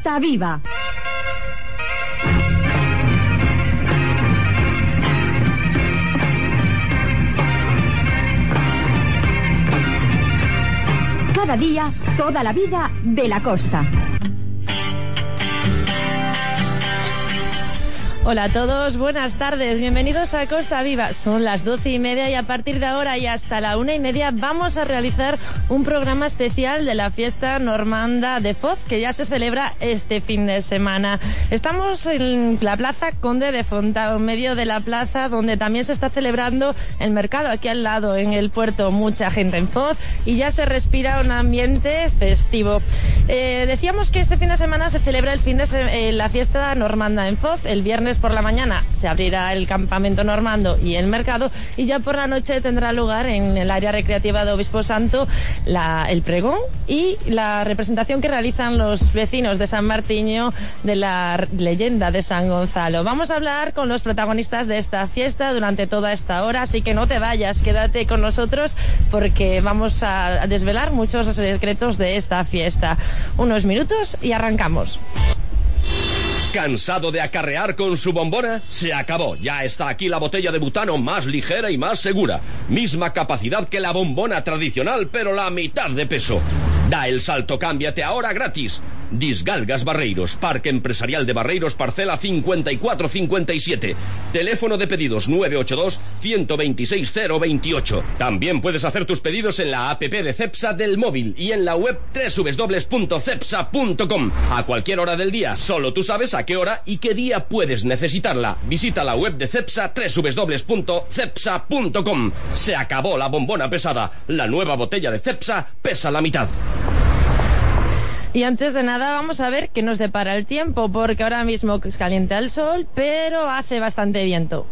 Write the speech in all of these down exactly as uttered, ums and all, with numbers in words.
Costa Viva. Cada día, toda la vida de la costa. Hola a todos, buenas tardes, bienvenidos a Costa Viva. Son las doce y media y a partir de ahora y hasta la una y media vamos a realizar un programa especial de la fiesta normanda de Foz, que ya se celebra este fin de semana. Estamos en la Plaza Conde de Fontao, en medio de la plaza donde también se está celebrando el mercado aquí al lado, en el puerto. Mucha gente en Foz y ya se respira un ambiente festivo. Eh, decíamos que este fin de semana se celebra el fin de se- eh, la fiesta normanda en Foz. El viernes por la mañana se abrirá el campamento normando y el mercado, y ya por la noche tendrá lugar en el área recreativa de Obispo Santo la, el pregón y la representación que realizan los vecinos de San Martiño de la leyenda de San Gonzalo. Vamos a hablar con los protagonistas de esta fiesta durante toda esta hora, así que no te vayas, quédate con nosotros porque vamos a desvelar muchos secretos de esta fiesta. Unos minutos y arrancamos. ¿Cansado de acarrear con su bombona? Se acabó. Ya está aquí la botella de butano más ligera y más segura. Misma capacidad que la bombona tradicional, pero la mitad de peso. Da el salto, cámbiate ahora gratis. Disgalgas Barreiros, Parque Empresarial de Barreiros, parcela cincuenta y cuatro cincuenta y siete. Teléfono de pedidos nueve ocho dos, uno dos seis, cero dos ocho. También puedes hacer tus pedidos en la app de Cepsa del móvil y en la web doble u doble u doble u punto cepsa punto com. A cualquier hora del día, solo tú sabes a qué hora y qué día puedes necesitarla. Visita la web de Cepsa doble u doble u doble u punto cepsa punto com. Se acabó la bombona pesada. La nueva botella de Cepsa pesa la mitad. Y antes de nada vamos a ver qué nos depara el tiempo, porque ahora mismo calienta el sol, pero hace bastante viento.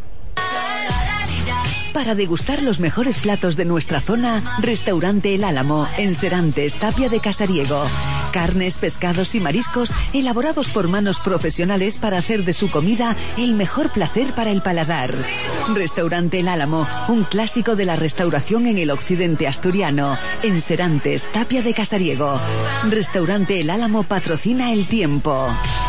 Para degustar los mejores platos de nuestra zona, Restaurante El Álamo, en Serantes, Tapia de Casariego. Carnes, pescados y mariscos elaborados por manos profesionales para hacer de su comida el mejor placer para el paladar. Restaurante El Álamo, un clásico de la restauración en el occidente asturiano, en Serantes, Tapia de Casariego. Restaurante El Álamo patrocina el tiempo.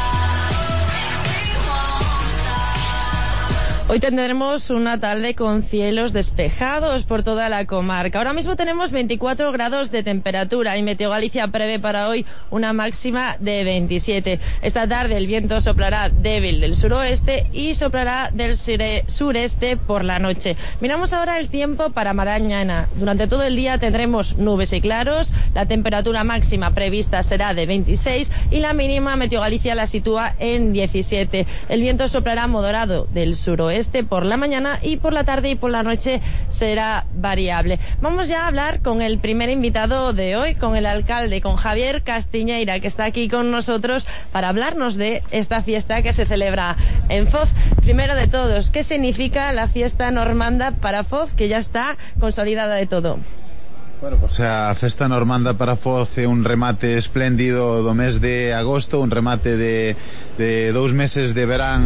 Hoy tendremos una tarde con cielos despejados por toda la comarca. Ahora mismo tenemos veinticuatro grados de temperatura y Meteo Galicia prevé para hoy una máxima de veintisiete. Esta tarde el viento soplará débil del suroeste y soplará del sureste por la noche. Miramos ahora el tiempo para mañana. Durante todo el día tendremos nubes y claros. La temperatura máxima prevista será de veintiséis y la mínima Meteo Galicia la sitúa en diecisiete. El viento soplará moderado del suroeste por la mañana y por la tarde y por la noche será variable. Vamos ya a hablar con el primer invitado de hoy, con el alcalde, con Javier Castiñeira, que está aquí con nosotros para hablarnos de esta fiesta que se celebra en Foz. Primero de todos, ¿qué significa la fiesta normanda para Foz, que ya está consolidada de todo? Bueno, pues a festa normanda para Foz é un remate espléndido do mes de agosto, un remate de, de dous meses de verán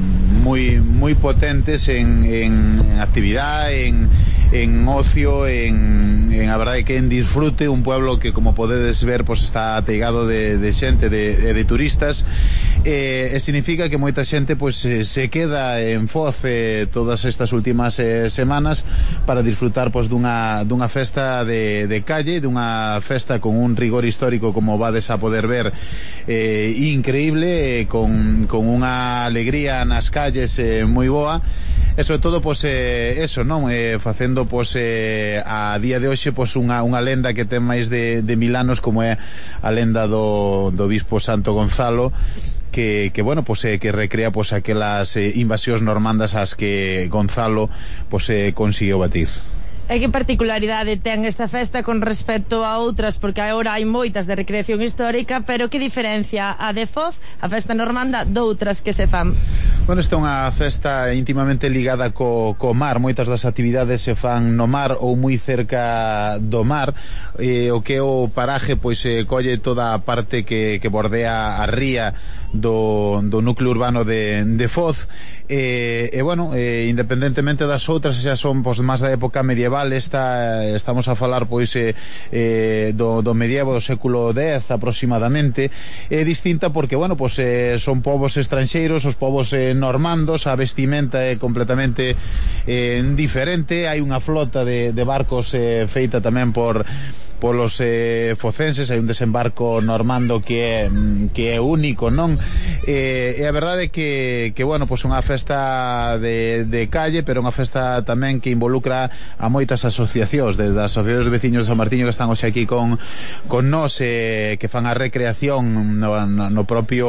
moi moi potentes en, en actividade, en, en ocio, en, en a verdade que en disfrute, un pueblo que, como podedes ver, pues está ateigado de, de xente, de, de turistas, e, e significa que moita xente pues se queda en Foz eh, todas estas últimas eh, semanas para disfrutar pues dunha, dunha festa de, de calle, dunha festa con un rigor histórico, como vades a poder ver, eh, increíble, eh, con, con unha alegría nas calles eh, moi boa. E sobre todo, pois, eh, eso, non? Eh, facendo, pois, eh, a día de hoxe, pois, unha, unha lenda que ten máis de, de mil anos, como é a lenda do, do Obispo Santo Gonzalo, que, que bueno, pois, eh, que recrea, pois, aquelas eh, invasións normandas ás que Gonzalo, pois, eh, consiguiu batir. E que particularidade ten esta festa con respecto a outras? Porque agora hai moitas de recreación histórica, pero que diferencia a de Foz, a festa normanda, doutras que se fan? Bueno, esta é unha festa íntimamente ligada co, co mar. Moitas das actividades se fan no mar ou moi cerca do mar. Eh, o que o paraje, pois, eh, colle toda a parte que, que bordea a ría do, do núcleo urbano de, de Foz. E, e bueno, e, independentemente das outras, xa son pois, máis da época medieval. Esta, estamos a falar pois eh, eh, do, do medievo do século dez aproximadamente. É distinta porque, bueno, pois eh, son povos estranxeiros, os povos eh, normandos, a vestimenta é completamente eh, diferente. Hai unha flota de, de barcos eh, feita tamén por polos eh, focenses. Hai un desembarco normando que é, que é único, non? E, e a verdade é que, que bueno, pois unha festa de, de calle, pero unha festa tamén que involucra a moitas asociacións, desde as asociacións de veciños de San Martiño que están hoxe aquí con, con nós, eh, que fan a recreación no, no, no propio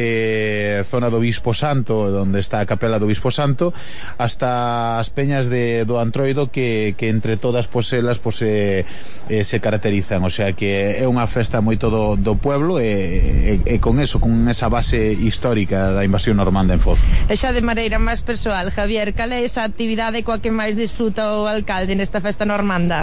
eh, zona do Bispo Santo, onde está a capela do Bispo Santo, hasta as peñas de, do Antroido, que, que entre todas pois elas pois, eh, eh, se caracterizan, o sea que é unha festa moito do, do pueblo, e, e, e con eso, con esa base histórica da invasión normanda en Foz. E xa de maneira máis persoal, Javier, cal é esa actividade coa que máis disfruta o alcalde nesta festa normanda?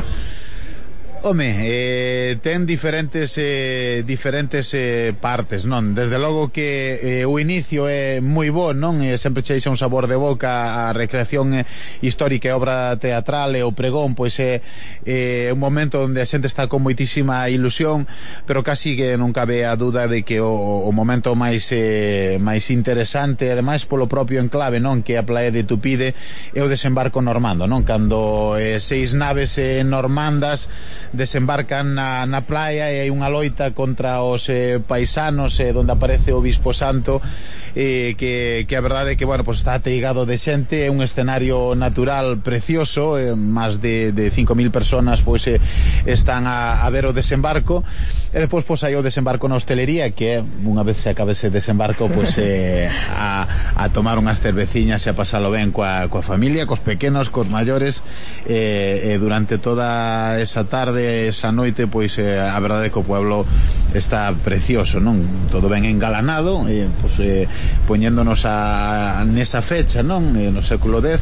Home, eh, ten diferentes eh, diferentes eh, partes, non? Desde logo que eh, o inicio é moi bo, non? E sempre che deixa un sabor de boca. A recreación eh, histórica e obra teatral e o pregón, pois é eh, un momento onde a xente está con moitísima ilusión, pero casi que non cabe a duda de que o, o momento máis eh, máis interesante, ademais polo propio enclave, non? Que é a praia de Tupide, é o desembarco normando, non? Cando eh, seis naves eh, normandas desembarcan na, na praia e hai unha loita contra os eh, paisanos, eh, donde aparece o Bispo Santo, eh, que, que a verdade é que, bueno, pues está ateigado de xente, é un escenario natural precioso, eh, máis de, de cinco mil personas pois eh, están a, a ver o desembarco. E depois pois hai o desembarco na hostelería, que é, unha vez se acabe ese desembarco, pois eh, a, a tomar unhas cerveciñas e a pasalo ben coa, coa familia, cos pequenos, cos maiores, e eh, eh, durante toda esa tarde, esa noite, pois eh, a verdade é que o pueblo está precioso, non? Todo ben engalanado, eh, pois, eh, poñéndonos a, nesa fecha, non? Eh, no século dez,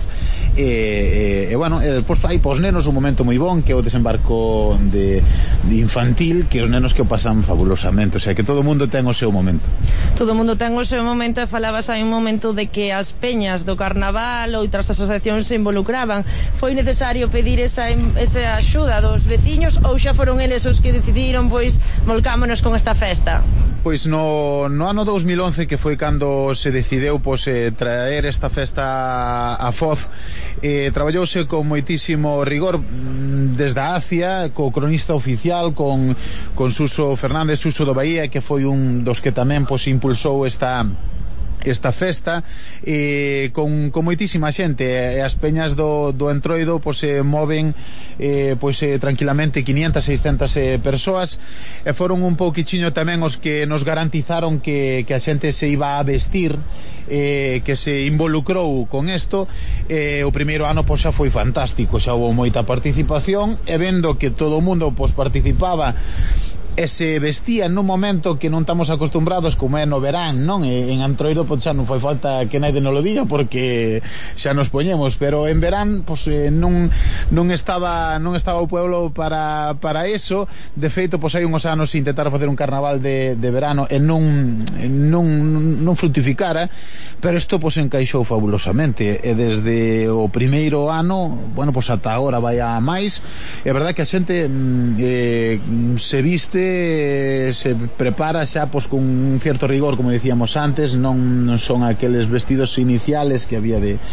e, e, e bueno, e depois hai pos nenos un momento moi bon, que é o desembarco de, de infantil, que os nenos que o pasan fabulosamente, o sea que todo o mundo ten o seu momento. Todo o mundo ten o seu momento, e falabas hai un momento de que as peñas do carnaval ou outras asociacións se involucraban. Foi necesario pedir esa, esa axuda dos veciños, ou xa foron eles os que decidiron, pois, volcámonos con esta festa? Pois no, no ano dos mil once, que foi cando se decideu pois, eh, traer esta festa a Foz, eh, traballouse con moitísimo rigor desde a Acia, co cronista oficial, con, con Suso Fernández, Suso do Bahía, que foi un dos que tamén pois, impulsou esta esta festa, eh, con, con moitísima xente, e as peñas do, do Entroido pois, se moven eh, pois, eh, tranquilamente quinientas, seiscentas eh, persoas, e foron un pouquichiño tamén os que nos garantizaron que, que a xente se iba a vestir, eh, que se involucrou con isto. Eh, o primeiro ano pois, xa foi fantástico, xa houve moita participación, e vendo que todo o mundo pois, participaba e se vestía nun momento que non estamos acostumbrados, como é no verán, non? E en Antroido pois, xa non foi falta que naide non lo diga, porque xa nos poñemos, pero en verán pois, eh, non, non estaba non estaba o pueblo para, para eso. De feito, pois hai uns anos intentaron facer un carnaval de, de verano e non, non, non frutificara, pero isto pois, encaixou fabulosamente, e desde o primeiro ano, bueno, pois ata agora vai a máis. É verdade que a xente eh, se viste, se prepara xa pois, con un cierto rigor, como dicíamos antes, non, non son aqueles vestidos iniciales que había de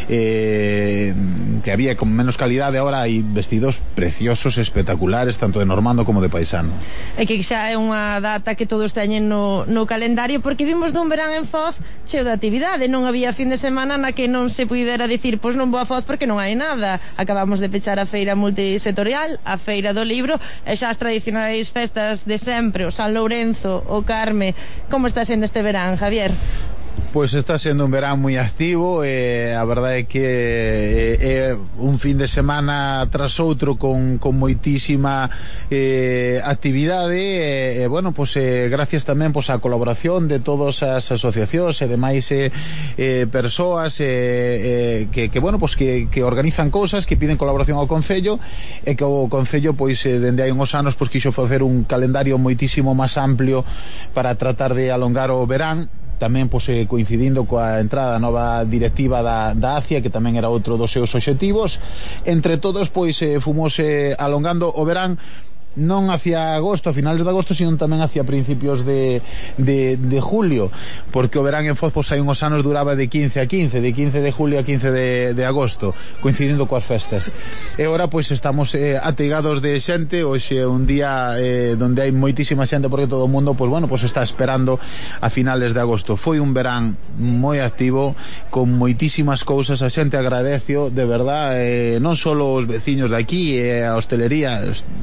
eh, que había con menos calidade. Ahora hai vestidos preciosos, espectaculares, tanto de normando como de paisano. É que xa é unha data que todos teñen no, no calendario, porque vimos dun verán en Foz cheo de actividade, non había fin de semana na que non se puidera dicir, pois non vou a Foz porque non hai nada. Acabamos de pechar a feira multisectorial, a feira do libro, e xa as tradicionais festas de sempre, o San Lourenzo, o Carme. Como está sendo este verán, Javier? Pois está sendo un verán moi activo, e a verdade é que é, é un fin de semana tras outro con, con moitísima eh, actividade, e, e bueno, pois eh, gracias tamén pois, á colaboración de todas as asociacións e demais eh, eh, persoas eh, eh, que, que, bueno, pois, que, que organizan cousas, que piden colaboración ao Concello, e que o Concello pois, eh, dende hai uns anos pois, quixo facer un calendario moitísimo máis amplio para tratar de alongar o verán. tamén pois, eh, coincidindo coa entrada da nova directiva da, da A C I A, que tamén era outro dos seus obxectivos. Entre todos, pois, eh, fomos eh, alongando o verán non hacia agosto, a finales de agosto, sino tamén hacia principios de, de, de julio, porque o verán en Foz pois, hai uns anos duraba de quince a quince, de quince de julio a quince de, de agosto, coincidindo coas festas. E agora pois estamos eh, ategados de xente. Hoxe é un día eh, donde hai moitísima xente, porque todo o mundo pois, bueno, pois está esperando a finales de agosto. Foi un verán moi activo, con moitísimas cousas. A xente agradecio, de verdad, eh, non só os veciños de aquí, eh, a hostelería,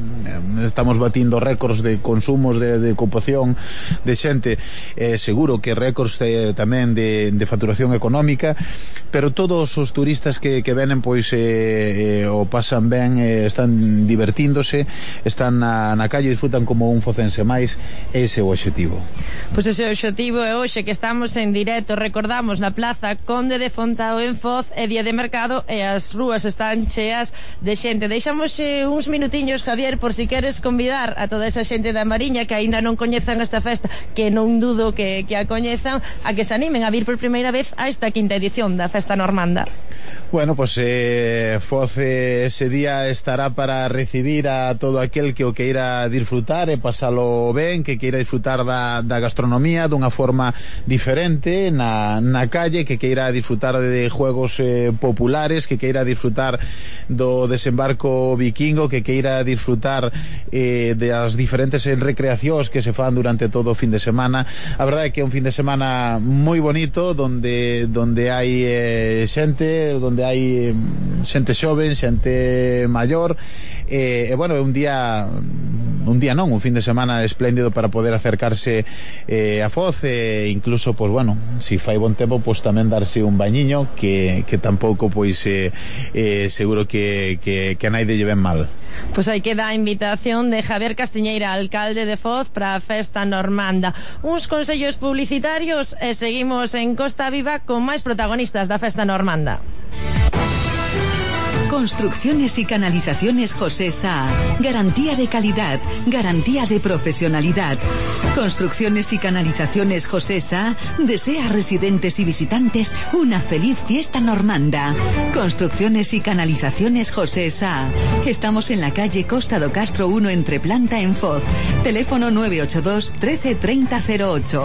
eh, estamos batindo récords de consumos, de, de ocupación de xente, eh, seguro que récords eh, tamén de, de facturación económica, pero todos os turistas que, que venen pois eh, eh, o pasan ben, eh, están divertíndose, están na, na calle, disfrutan como un focense máis. Ese é o obxectivo. Pois ese obxectivo é hoxe que estamos en directo, recordamos, na Plaza Conde de Fontao en Foz, é día de mercado e as rúas están cheas de xente. Deixamos eh, uns minutiños, Javier, por si queres convidar a toda esa xente da Mariña que aínda non coñezan esta festa, que non dudo que, que a coñezan, a que se animen a vir por primeira vez a esta quinta edición da Festa Normanda. Bueno, pues eh, Foz eh, ese día estará para recibir a todo aquel que o queira disfrutar e pasalo ben, que queira disfrutar da, da gastronomía dunha forma diferente na, na calle, que queira disfrutar de juegos eh, populares, que queira disfrutar do desembarco vikingo, que queira disfrutar eh, das diferentes recreacións que se fan durante todo o fin de semana. A verdade é que é un fin de semana moi bonito, donde donde hai eh, xente, donde hai xente xoven, xente maior, e eh, bueno, é un día un día non, un fin de semana espléndido para poder acercarse eh, a Foz, e incluso, pois bueno, si fai bon tempo, pois tamén darse un bañiño, que, que tampouco, pois eh, eh, seguro que, que, que a naide lle ven mal. Pois aí queda a invitación de Javier Castiñeira, alcalde de Foz, para a Festa Normanda. Uns consellos publicitarios e seguimos en Costa Viva con máis protagonistas da Festa Normanda. Construcciones y canalizaciones José Sá. Garantía de calidad, garantía de profesionalidad. Construcciones y canalizaciones José Sá desea a residentes y visitantes una feliz fiesta normanda. Construcciones y canalizaciones José Sá. Estamos en la calle Costa do Castro uno, entre planta en Foz. Teléfono nueve ocho dos trece treinta cero ocho.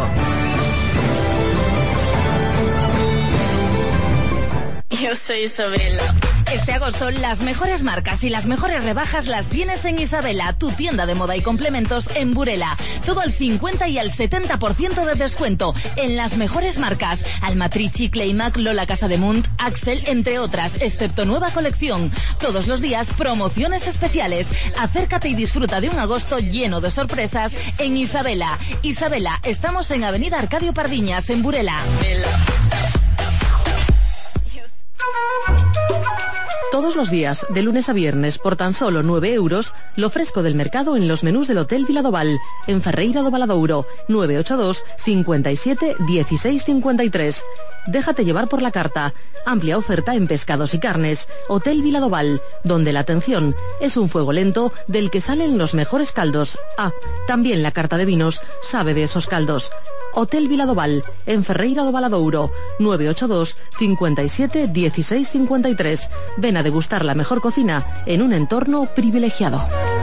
Yo soy Isabela. Este agosto las mejores marcas y las mejores rebajas las tienes en Isabela, tu tienda de moda y complementos en Burela. Todo al cincuenta y al setenta por ciento de descuento en las mejores marcas: Almatrici, Claymac, Lola Casademunt, Axel, entre otras, excepto nueva colección. Todos los días promociones especiales. Acércate y disfruta de un agosto lleno de sorpresas en Isabela. Isabela, estamos en Avenida Arcadio Pardiñas, en Burela. Todos los días, de lunes a viernes, por tan solo nueve euros, lo fresco del mercado en los menús del Hotel Viladoval, en Ferreira do Valadouro, nueve ocho dos cincuenta y siete dieciséis cincuenta y tres. Déjate llevar por la carta. Amplia oferta en pescados y carnes. Hotel Viladoval, donde la atención es un fuego lento del que salen los mejores caldos. Ah, también la carta de vinos sabe de esos caldos. Hotel Viladoval, en Ferreira do Valadouro, nueve ocho dos cincuenta y siete dieciséis cincuenta y tres. Ven a degustar la mejor cocina en un entorno privilegiado.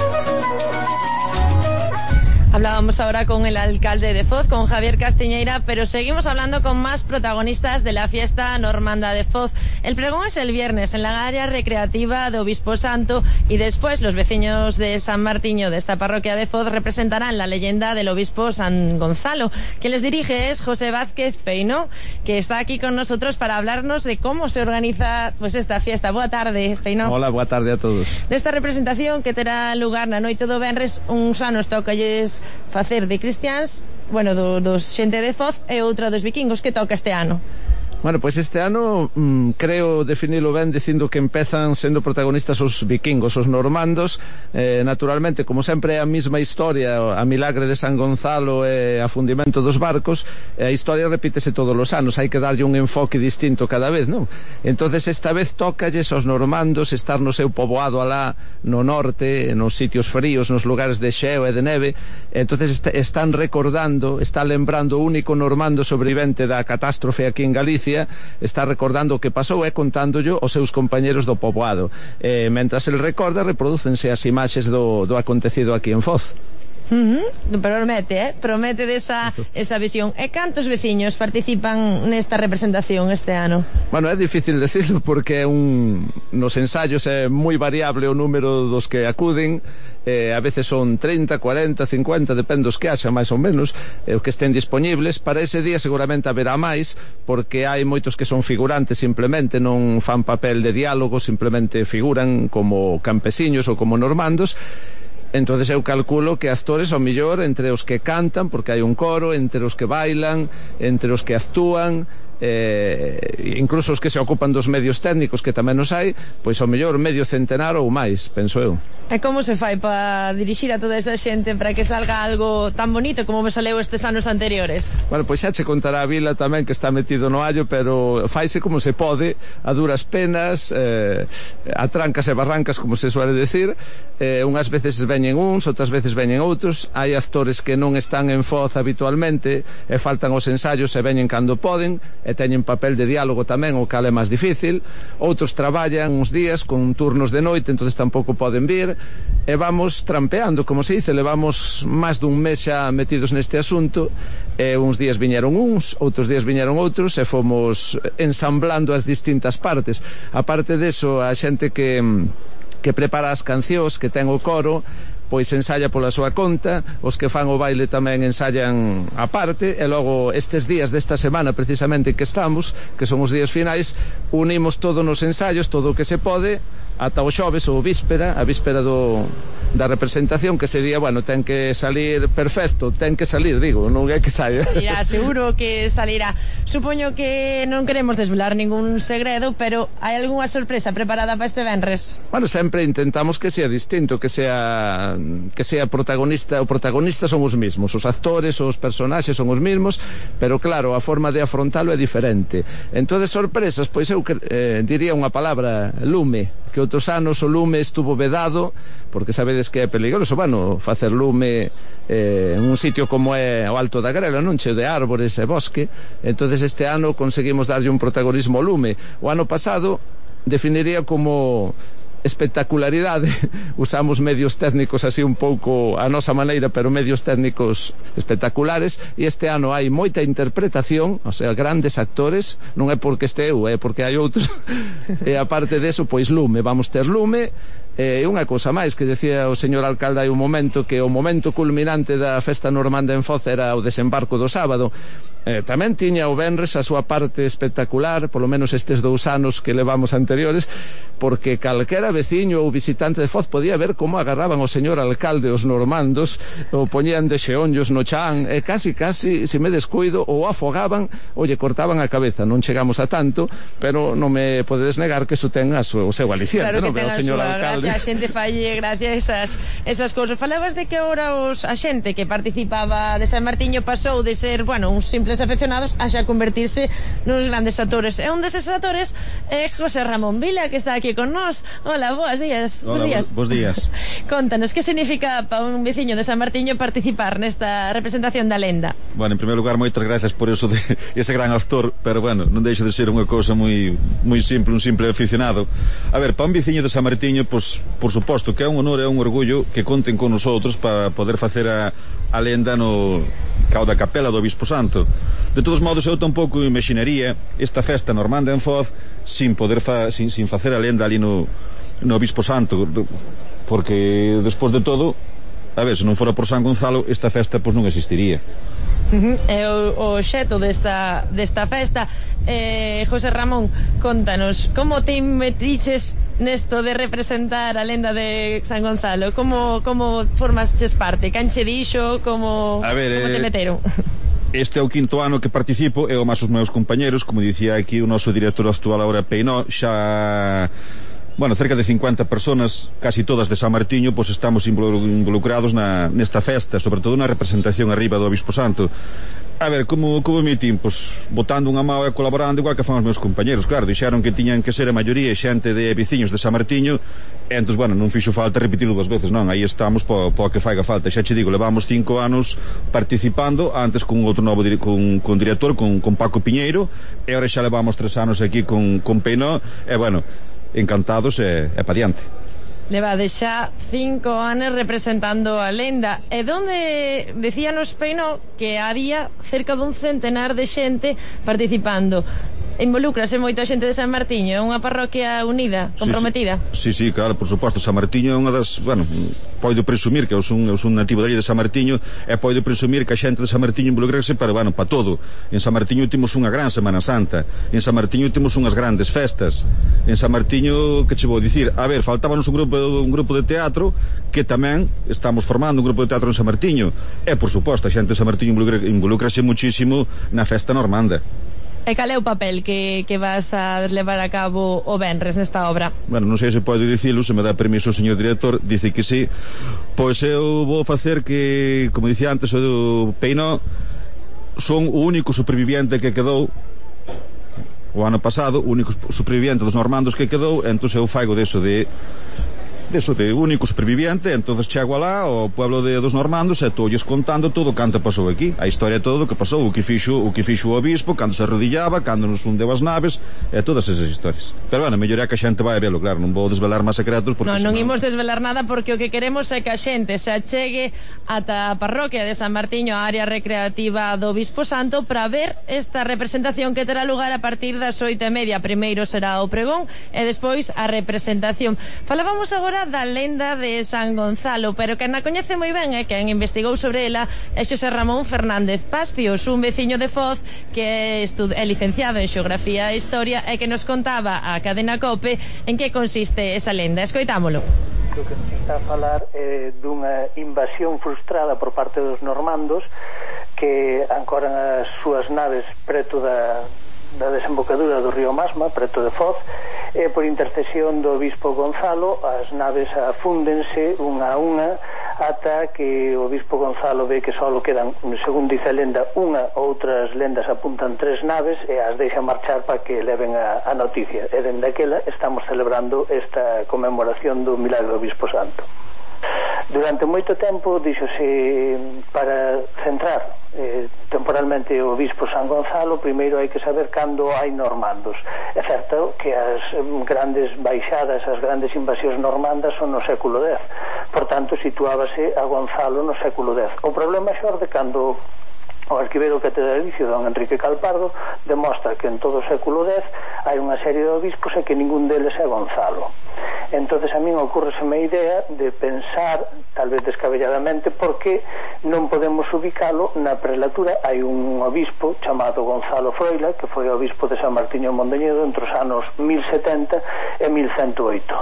Hablábamos ahora con el alcalde de Foz, con Javier Castiñeira, pero seguimos hablando con más protagonistas de la fiesta normanda de Foz. El pregón es el viernes en la área recreativa de Obispo Santo, y después los vecinos de San Martiño, de esta parroquia de Foz, representarán la leyenda del obispo San Gonzalo. Quien les dirige es José Vázquez Feino, que está aquí con nosotros para hablarnos de cómo se organiza pues esta fiesta. Boa tarde, Feino. Hola, boa tarde a todos. Desta representación que terá lugar na noite do venres, uns anos tocalles facer de cristiáns, bueno, do, dos xente de Foz, e outra dos vikingos. Que toca este ano? Bueno, pois pues este ano mmm, creo definilo ben dicindo que empezan sendo protagonistas os vikingos, os normandos. eh, naturalmente, como sempre é a mesma historia, a milagre de San Gonzalo e a fundimento dos barcos, e a historia repítese todos os anos, hai que darlle un enfoque distinto cada vez, non? Entonces esta vez tócalles aos normandos estar no seu poboado alá no norte, nos sitios fríos, nos lugares de xeo e de neve. Entonces est están recordando, está lembrando o único normando sobrevivente da catástrofe aquí en Galicia, está recordando o que pasou e contándollo aos seus compañeros do poboado. Eh, mentras el recorda, reprodúcense as imaxes do, do acontecido aquí en Foz. Uh -huh. Promete, eh? Promete desa esa visión. E cantos veciños participan nesta representación este ano? Bueno, é difícil decirlo porque é un nos ensaios é moi variable o número dos que acuden. Eh, a veces son trinta, cuarenta, cincuenta, depende dos que haxa, máis ou menos, eh, os que estén disponibles. Para ese día seguramente haberá máis, porque hai moitos que son figurantes simplemente, non fan papel de diálogo, simplemente figuran como campesiños ou como normandos. Entonces eu calculo que actores ao millor entre os que cantan, porque hai un coro, entre os que bailan, entre os que actúan, eh, incluso os que se ocupan dos medios técnicos, que tamén os hai, pois ao mellor medio centenar ou máis, penso eu. E como se fai para dirixir a toda esa xente para que salga algo tan bonito como vos saleu estes anos anteriores? Bueno, pois xa che contará a Vila tamén, que está metido no allo, pero faise como se pode, a duras penas, eh, a trancas e barrancas, como se suele decir. Eh, unhas veces veñen uns, outras veces veñen outros. Hai actores que non están en Foz habitualmente e faltan os ensaios e veñen cando poden, e teñen papel de diálogo tamén, o cal é máis difícil. Outros traballan uns días con turnos de noite, entonces tampouco poden vir, e vamos trampeando, como se dice. Levamos máis dun mes xa metidos neste asunto, e uns días viñeron uns, outros días viñeron outros, e fomos ensamblando as distintas partes. A parte deso, a xente que que prepara as cancións, que ten o coro, pois ensaya pola súa conta, os que fan o baile tamén ensayan a parte, e logo estes días desta semana precisamente que estamos, que son os días finais, unimos todo nos ensayos, todo o que se pode, ata o xoves ou víspera, a víspera do, da representación, que ese día, bueno, ten que salir perfecto, ten que salir, digo, non é que saia. Salirá, seguro que salirá. Supoño que non queremos desvelar ningún segredo, pero hai algunha sorpresa preparada para este venres? Bueno, sempre intentamos que sea distinto, que sea que sea protagonista, o protagonista son os mismos, os actores, os personaxes son os mismos, pero claro, a forma de afrontalo é diferente. Entón, sorpresas, pois eu eh, diría unha palabra, lume, que outros anos o lume estuvo vedado, porque sabedes que é peligroso, bueno, facer lume eh, en un sitio como é o Alto da Grela, non, cheo de árbores e bosque. Entonces este ano conseguimos darlle un protagonismo ao lume. O ano pasado definiría como espectacularidade, usamos medios técnicos así un pouco a nosa maneira, pero medios técnicos espectaculares, e este ano hai moita interpretación, o sea, grandes actores, non é porque este eu, é porque hai outros, e aparte deso, pois lume, vamos ter lume. E unha cousa máis que decía o señor alcalde hai un momento, que o momento culminante da festa normanda en Foz era o desembarco do sábado. Eh, tamén tiña o venres a súa parte espectacular, polo menos estes dous anos que levamos anteriores, porque calquera veciño ou visitante de Foz podía ver como agarraban o señor alcalde os normandos, o poñían de xeonllos no chan, e casi, casi, se me descuido, ou afogaban ou lle cortaban a cabeza. Non chegamos a tanto, pero non me podedes negar que iso ten a súa, o seu aliciente, claro, non? Que ten o señor alcalde. Gracia, a xente falle gracia esas, esas cousas. Falabas de que ahora os, a xente que participaba de San Martiño pasou de ser, bueno, uns simples afeccionados a xa convertirse nos grandes actores. E un deses actores é José Ramón Vila, que está aquí con nós. Hola, boas días. Hola, bos días. Bos días. Contanos, que significa para un veciño de San Martiño participar nesta representación da lenda? Bueno, en primeiro lugar, moitas gracias por eso de ese gran actor, pero bueno, non deixa de ser unha cousa moi moi simple, un simple aficionado. A ver, para un veciño de San Martiño, pues, por suposto que é un honor e un orgullo que conten con nosotros para poder facer a, a lenda no cao da capela do Bispo Santo. De todos modos, eu tampouco imaginaría esta festa normanda en Foz sin poder fa, sin, sin facer a lenda ali no, no Bispo Santo, porque despois de todo, a ver, se non fora por San Gonzalo, esta festa pois non existiría. Uh-huh. É o, o xeto desta, desta festa. eh, José Ramón, contanos, como te metiches nesto de representar a lenda de San Gonzalo? Como, como formaches parte? Canche dixo? Como, a ver, como te eh... meteron? Este é o quinto ano que participo, eu máis os meus compañeros, como dicía aquí o noso director actual agora Peinó, xa... Bueno, cerca de cincuenta personas, casi todas de San Martiño, pois estamos involucrados na, nesta festa, sobre todo na representación arriba do Obispo Santo. A ver, como, como mitin? Pois botando unha mão e colaborando igual que fan os meus compañeros. Claro, dixeron que tiñan que ser a maioría xente de veciños de San Martiño, e entón, bueno, non fixo falta repetirlo dos veces, non? Aí estamos po, po que faiga falta. Xa che digo, levamos cinco anos participando, antes con outro novo con, con director, con, con Paco Piñeiro, e agora xa levamos tres anos aquí con, con Peinó, e bueno, encantados e, e pa diante. Levade xa cinco anos representando a lenda. E donde decíanos Peinó que había cerca dun centenar de xente participando. Involúcrase moita xente de San Martiño? É unha parroquia unida, comprometida? Sí, sí, sí, claro, por suposto. San Martiño é unha das, bueno, poido presumir que eu son, eu son nativo de San Martiño, e poido presumir que a xente de San Martiño involucrase para, bueno, para todo. En San Martiño temos unha gran Semana Santa, en San Martiño temos unhas grandes festas, en San Martiño, que che vou dicir, a ver, faltábanos un grupo, un grupo de teatro, que tamén estamos formando un grupo de teatro en San Martiño, e por suposto a xente de San Martiño involucrase muchísimo na festa normanda. E cal é o papel que, que vas a levar a cabo o venres nesta obra? Bueno, non sei se pode dicilo, se me dá permiso o señor director, dice que sí. Pois eu vou facer que, como dicía antes o Peinó, son o único superviviente que quedou o ano pasado, o único superviviente dos normandos que quedou, entón eu faigo deso de deso de único superviviente, entonces chego alá ao pueblo de dos normandos e toolles contando todo o canto pasou aquí, a historia de todo o que pasou, o que fixo o que fixo o obispo, cando se arrodillaba, cando nos fundeu as naves, e todas esas historias. Pero bueno, mellor é que a xente vai a velo, claro, non vou desvelar máis secretos porque non, non imos desvelar nada, porque o que queremos é que a xente se achegue ata a parroquia de San Martiño, a área recreativa do Obispo Santo, para ver esta representación que terá lugar a partir das oito e media. Primeiro será o pregón e despois a representación. Falábamos agora da lenda de San Gonzalo, pero quen a coñece moi ben e quen investigou sobre ela é Xosé Ramón Fernández Pastios, un veciño de Foz que é licenciado en Xeografía e Historia e que nos contaba a Cadena COPE en que consiste esa lenda. Escoitámolo. O que nos está a falar é dunha invasión frustrada por parte dos normandos que ancoran as súas naves preto da da desembocadura do río Masma, preto de Foz, e por intercesión do obispo Gonzalo as naves afúndense unha a unha ata que o obispo Gonzalo ve que só quedan, según dice a lenda, unha, outras lendas apuntan tres naves e as deixa marchar para que leven a, a noticia, e dende aquela estamos celebrando esta conmemoración do milagre do Obispo Santo. Durante moito tempo díxose, para centrar eh, temporalmente o Obispo San Gonzalo, primeiro hai que saber cando hai normandos. É certo que as grandes baixadas, as grandes invasións normandas son no século dez, por tanto situábase a Gonzalo no século dez. O problema xorde cando o arquivero catedralicio don Enrique Calpardo demostra que en todo o século dez hai unha serie de obispos e que ningún deles é Gonzalo. Entonces a min ocurreseme a idea de pensar, tal vez descabelladamente, por que non podemos ubicalo na prelatura. Hai un obispo chamado Gonzalo Froila, que foi obispo de San Martiño Mondoñedo entre os anos mil setenta e mil ciento oito.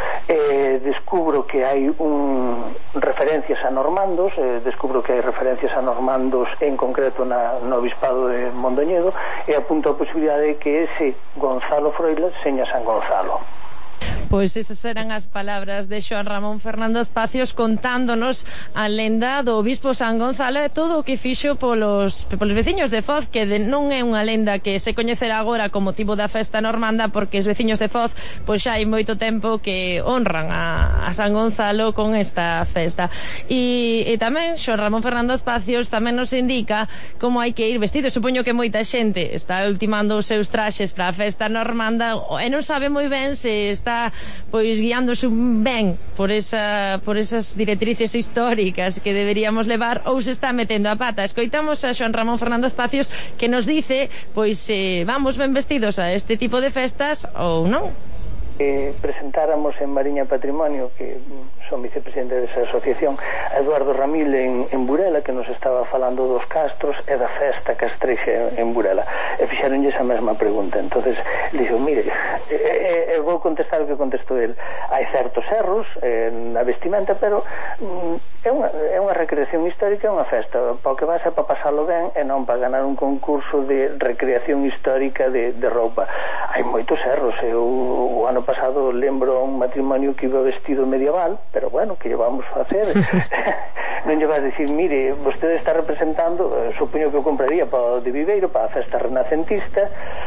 Eh, descubro que hai un referencias a normandos, eh, descubro que hai referencias a normandos en concreto na, no obispado de Mondoñedo, e apunto a posibilidade de que ese Gonzalo Froila seña San Gonzalo. Pois esas eran as palabras de Xoán Ramón Fernández Pacios contándonos a lenda do Obispo San Gonzalo e todo o que fixo polos, polos veciños de Foz, que de, non é unha lenda que se coñecerá agora como motivo da festa normanda, porque os veciños de Foz pois xa hai moito tempo que honran a, a San Gonzalo con esta festa. E, e tamén Xoán Ramón Fernández Pacios tamén nos indica como hai que ir vestido. Supoño que moita xente está ultimando os seus traxes para a festa normanda e non sabe moi ben se está pois guiándose ben por esa por esas directrices históricas que deberíamos levar ou se está metendo a pata. Escoitamos a Xoán Ramón Fernández Pacios que nos dice pois se eh, vamos ben vestidos a este tipo de festas ou non. eh, presentáramos en Mariña Patrimonio, que son vicepresidente desa asociación, a Eduardo Ramil en, en Burela, que nos estaba falando dos castros e da festa castrexa en Burela, e fixeronlle esa mesma pregunta. Entonces le dixo, mire, eh, eh, vou contestar o que contestou el. Hai certos erros eh, na vestimenta, pero mm, é, unha, é unha recreación histórica, é unha festa para o que vas é para pasalo ben e non para ganar un concurso de recreación histórica de, de roupa. Hai moitos erros. Eu o ano pasado lembro un matrimonio que iba vestido medieval, pero bueno, que lle vamos a facer? Non lle vas a decir, mire, vostede está representando, eh, supoño que o compraría para o de Viveiro, para a festa renacentista,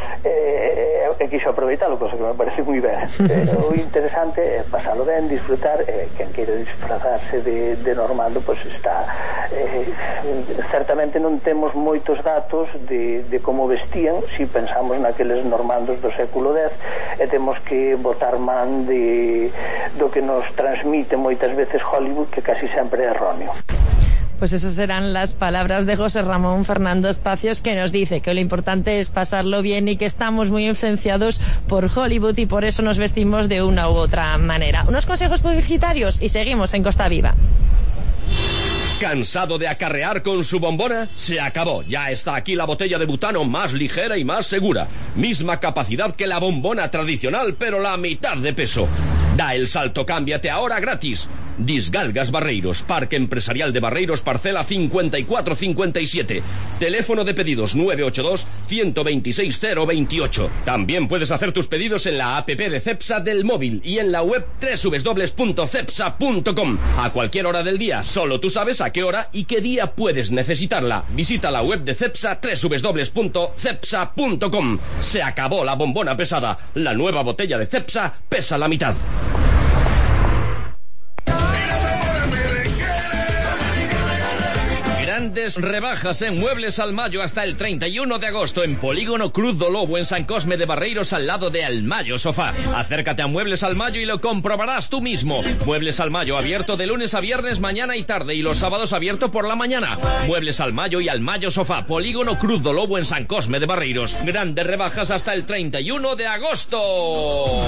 e eh, eh, quixo aproveitalo, cosa que me parece moi ben. Eh, o interesante é pasalo ben, disfrutar, e eh, quen queira disfrazarse de, de normando, pois pues está eh, certamente non temos moitos datos de, de como vestían, si pensamos naqueles normandos do século dez, e temos que botar man de, do que nos transmite moitas veces Hollywood, que casi sempre é erróneo. Pues esas serán las palabras de José Ramón Fernández Pacios, que nos dice que lo importante es pasarlo bien y que estamos muy influenciados por Hollywood y por eso nos vestimos de una u otra manera. Unos consejos publicitarios y seguimos en Costa Viva. ¿Cansado de acarrear con su bombona? Se acabó. Ya está aquí la botella de butano más ligera y más segura. Misma capacidad que la bombona tradicional, pero la mitad de peso. Da el salto, cámbiate ahora gratis. Disgalgas Barreiros, Parque Empresarial de Barreiros, parcela cincuenta y cuatro cincuenta y siete. Teléfono de pedidos nueve ocho dos, uno dos seis, cero dos ocho. También puedes hacer tus pedidos en la app de Cepsa del móvil y en la web doble u doble u doble u punto cepsa punto com. A cualquier hora del día, solo tú sabes a qué hora y qué día puedes necesitarla. Visita la web de Cepsa, doble u doble u doble u punto cepsa punto com. Se acabó la bombona pesada. La nueva botella de Cepsa pesa la mitad. Grandes rebajas en Muebles Almayo hasta el treinta y uno de agosto en Polígono Cruz do Lobo en San Cosme de Barreiros al lado de Almayo Sofá. Acércate a Muebles Almayo y lo comprobarás tú mismo. Muebles Almayo abierto de lunes a viernes mañana y tarde y los sábados abierto por la mañana. Muebles Almayo y Almayo Sofá, Polígono Cruz do Lobo en San Cosme de Barreiros. Grandes rebajas hasta el treinta y uno de agosto.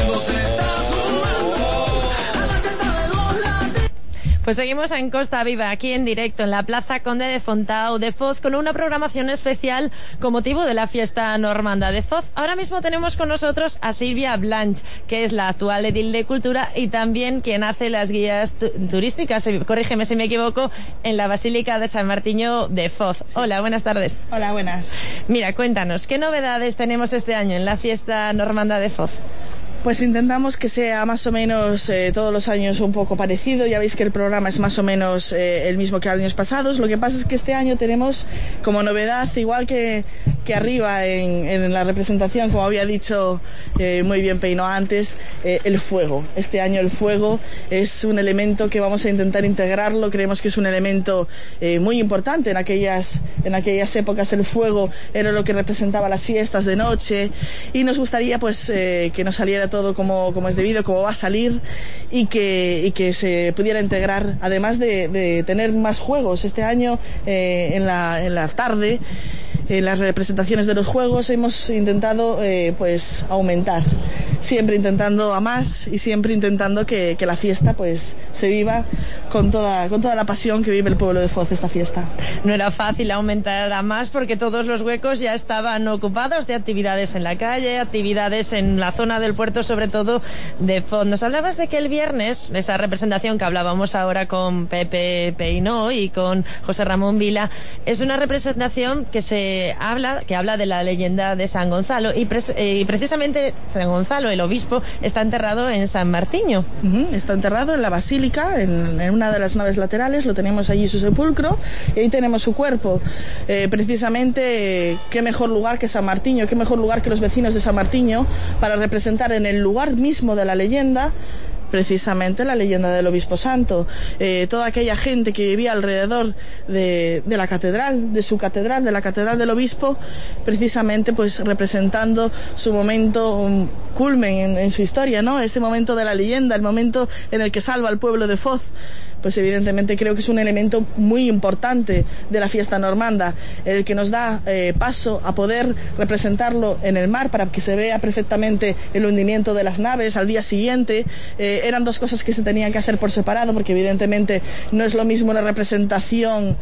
Pues seguimos en Costa Viva, aquí en directo en la Plaza Conde de Fontao de Foz, con una programación especial con motivo de la fiesta normanda de Foz. Ahora mismo tenemos con nosotros a Silvia Blanch, que es la actual edil de Cultura y también quien hace las guías tu turísticas, corrígeme si me equivoco, en la Basílica de San Martiño de Foz. Sí. Hola, buenas tardes. Hola, buenas. Mira, cuéntanos, ¿qué novedades tenemos este año en la fiesta normanda de Foz? Pues intentamos que sea más o menos eh, todos los años un poco parecido. Ya veis que el programa es más o menos eh, el mismo que años pasados. Lo que pasa es que este año tenemos como novedad, igual que, que arriba en, en la representación, como había dicho eh, muy bien Peino antes, eh, el fuego. Este año el fuego es un elemento que vamos a intentar integrarlo. Creemos que es un elemento eh, muy importante. En aquellas, en aquellas épocas el fuego era lo que representaba las fiestas de noche y nos gustaría pues eh, que nos saliera todo como, como es debido, como va a salir y que, y que se pudiera integrar, además de, de tener más juegos. Este año eh, en, la, en la tarde, en las representaciones de los juegos hemos intentado eh, pues aumentar, siempre intentando a más y siempre intentando que, que la fiesta pues se viva con toda, con toda la pasión que vive el pueblo de Foz esta fiesta. No era fácil aumentar a más porque todos los huecos ya estaban ocupados de actividades en la calle, actividades en la zona del puerto, sobre todo de Foz. Nos hablabas de que el viernes, esa representación que hablábamos ahora con Pepe Peino y con José Ramón Vila, es una representación que se habla, que habla de la leyenda de San Gonzalo y, pres y precisamente San Gonzalo, el obispo, está enterrado en San Martiño. Uh-huh. Está enterrado en la basílica, en, en una de las naves laterales, lo tenemos allí su sepulcro y ahí tenemos su cuerpo. Eh, precisamente, eh, qué mejor lugar que San Martiño, qué mejor lugar que los vecinos de San Martiño para representar en el lugar mismo de la leyenda precisamente la leyenda del Obispo Santo. Eh, toda aquella gente que vivía alrededor de, de la catedral, de su catedral, de la catedral del obispo, precisamente pues representando su momento um, culmen en, en su historia, ¿no? Ese momento de la leyenda, el momento en el que salva al pueblo de Foz. Pues evidentemente creo que es un elemento muy importante de la fiesta normanda, el que nos da eh, paso a poder representarlo en el mar para que se vea perfectamente el hundimiento de las naves al día siguiente. Eh, eran dos cosas que se tenían que hacer por separado, porque evidentemente no es lo mismo una representación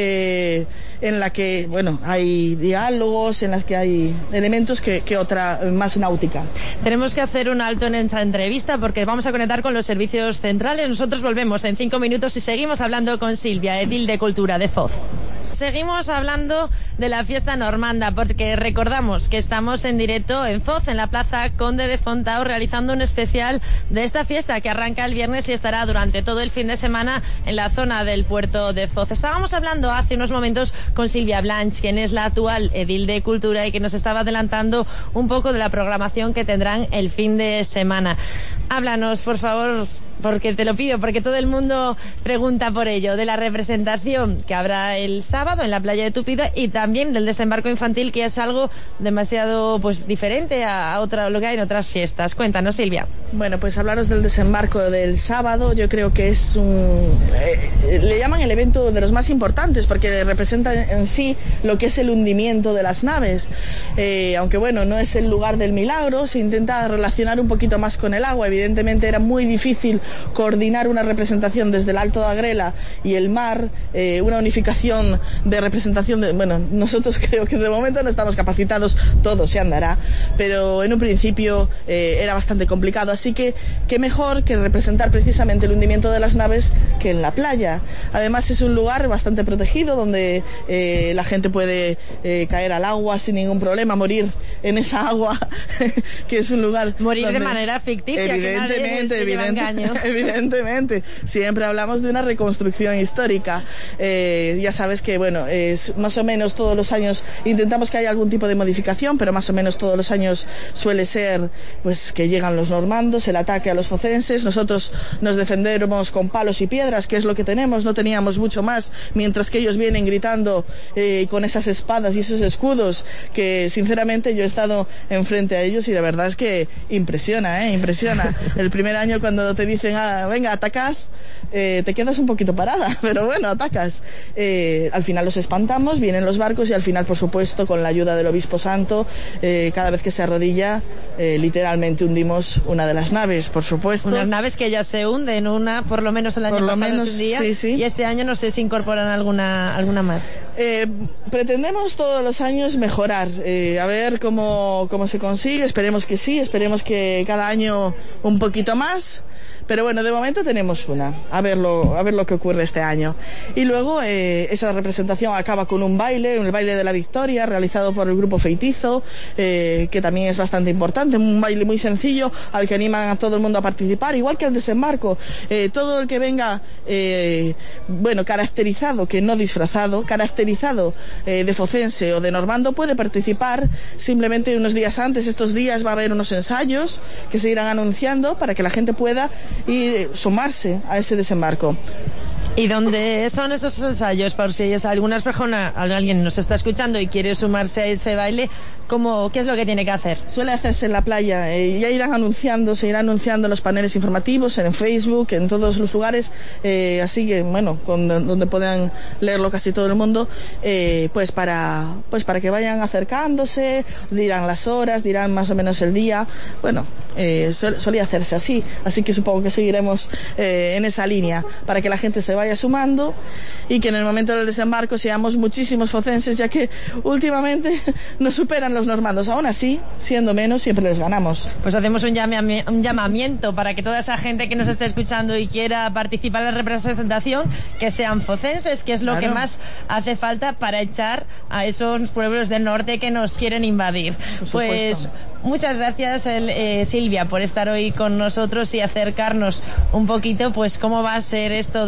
eh, en la que, bueno, hay diálogos, en las que hay elementos que, que otra más náutica. Tenemos que hacer un alto en esta entrevista porque vamos a conectar con los servicios centrales. Nosotros volvemos en cinco minutos y seguimos hablando con Silvia, edil de Cultura de Foz. Seguimos hablando de la fiesta normanda porque recordamos que estamos en directo en Foz, en la Plaza Conde de Fontao, realizando un especial de esta fiesta que arranca el viernes y estará durante todo el fin de semana en la zona del puerto de Foz. Estábamos hablando hace unos momentos con Silvia Blanch, quien es la actual edil de Cultura y que nos estaba adelantando un poco de la programación que tendrán el fin de semana. Háblanos, por favor, porque te lo pido, porque todo el mundo pregunta por ello, de la representación que habrá el sábado en la playa de Tupido y también del desembarco infantil, que es algo demasiado pues diferente a, a otra, lo que hay en otras fiestas. Cuéntanos, Silvia. Bueno, pues hablaros del desembarco del sábado, yo creo que es un... Eh, le llaman el evento de los más importantes porque representa en sí lo que es el hundimiento de las naves. Eh, aunque bueno, no es el lugar del milagro, se intenta relacionar un poquito más con el agua. Evidentemente era muy difícil coordinar una representación desde el Alto de Agrela y el mar, eh, una unificación de representación de, bueno, nosotros creo que de momento no estamos capacitados, todo se andará, pero en un principio eh, era bastante complicado, así que qué mejor que representar precisamente el hundimiento de las naves que en la playa. Además es un lugar bastante protegido donde eh, la gente puede eh, caer al agua sin ningún problema, morir en esa agua que es un lugar morir donde, de manera ficticia, evidentemente, que nadie se evidente, engaño. Evidentemente, siempre hablamos de una reconstrucción histórica. Eh, ya sabes que, bueno, es más o menos todos los años intentamos que haya algún tipo de modificación, pero más o menos todos los años suele ser, pues, que llegan los normandos, el ataque a los focenses. Nosotros nos defendemos con palos y piedras, que es lo que tenemos, no teníamos mucho más, mientras que ellos vienen gritando eh, con esas espadas y esos escudos, que sinceramente yo he estado enfrente a ellos y la verdad es que impresiona, ¿eh? Impresiona. El primer año cuando te dicen, ah, venga, atacad, eh, te quedas un poquito parada, pero bueno, atacas. Eh, al final los espantamos, vienen los barcos y al final, por supuesto, con la ayuda del Obispo Santo, eh, cada vez que se arrodilla, eh, literalmente hundimos una de las naves, por supuesto. Unas naves que ya se hunden, una, por lo menos el año por lo pasado menos, es un día, sí, sí. Y este año no sé si incorporan alguna, alguna más. Eh, pretendemos todos los años mejorar, eh, a ver cómo, cómo se consigue, esperemos que sí, esperemos que cada año un poquito más. Pero bueno, de momento tenemos una, a ver lo, a ver lo que ocurre este año. Y luego eh, esa representación acaba con un baile, el baile de la victoria, realizado por el grupo Feitizo, eh, que también es bastante importante, un baile muy sencillo al que animan a todo el mundo a participar, igual que el desembarco. Eh, todo el que venga, eh, bueno, caracterizado, que no disfrazado, caracterizado eh, de focense o de normando, puede participar simplemente unos días antes. Estos días va a haber unos ensayos que se irán anunciando para que la gente pueda y sumarse a ese desembarco. ¿Y dónde son esos ensayos? Por si es algunas personas, alguien nos está escuchando y quiere sumarse a ese baile, ¿cómo, ¿qué es lo que tiene que hacer? Suele hacerse en la playa, eh, ya irán anunciando, se irán anunciando los paneles informativos en Facebook, en todos los lugares, eh, así que bueno, con, donde puedan leerlo casi todo el mundo, eh, pues para pues para que vayan acercándose, dirán las horas, dirán más o menos el día, bueno, eh, sol, solía hacerse así, así que supongo que seguiremos eh, en esa línea, para que la gente se vaya vaya sumando y que en el momento del desembarco seamos muchísimos focenses, ya que últimamente nos superan los normandos. Aún así, siendo menos, siempre les ganamos. Pues hacemos un, llame, un llamamiento para que toda esa gente que nos esté escuchando y quiera participar en la representación, que sean focenses, que es lo claro. que más hace falta para echar a esos pueblos del norte que nos quieren invadir. Pues muchas gracias, el, eh, Silvia, por estar hoy con nosotros y acercarnos un poquito, pues cómo va a ser esto de la representación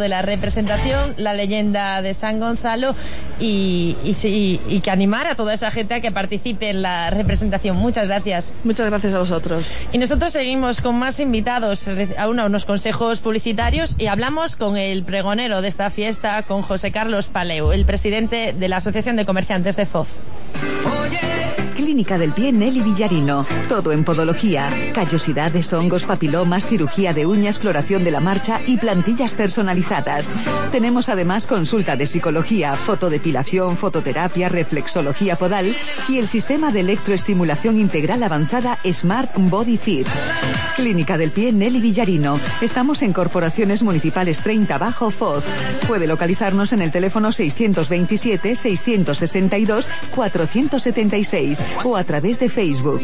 representación, la leyenda de San Gonzalo, y, y, y, y que animar a toda esa gente a que participe en la representación. Muchas gracias. Muchas gracias a vosotros. Y nosotros seguimos con más invitados, a uno, unos consejos publicitarios, y hablamos con el pregonero de esta fiesta, con José Carlos Paleu, el presidente de la Asociación de Comerciantes de Foz. Clínica del Pie Nelly Villarino. Todo en podología. Callosidades, hongos, papilomas, cirugía de uñas, floración de la marcha y plantillas personalizadas. Tenemos además consulta de psicología, fotodepilación, fototerapia, reflexología podal y el sistema de electroestimulación integral avanzada Smart Body Fit. Clínica del Pie Nelly Villarino. Estamos en Corporaciones Municipales treinta Bajo Foz. Puede localizarnos en el teléfono seiscientos veintisiete, seiscientos sesenta y dos, cuatrocientos setenta y seis o a través de Facebook.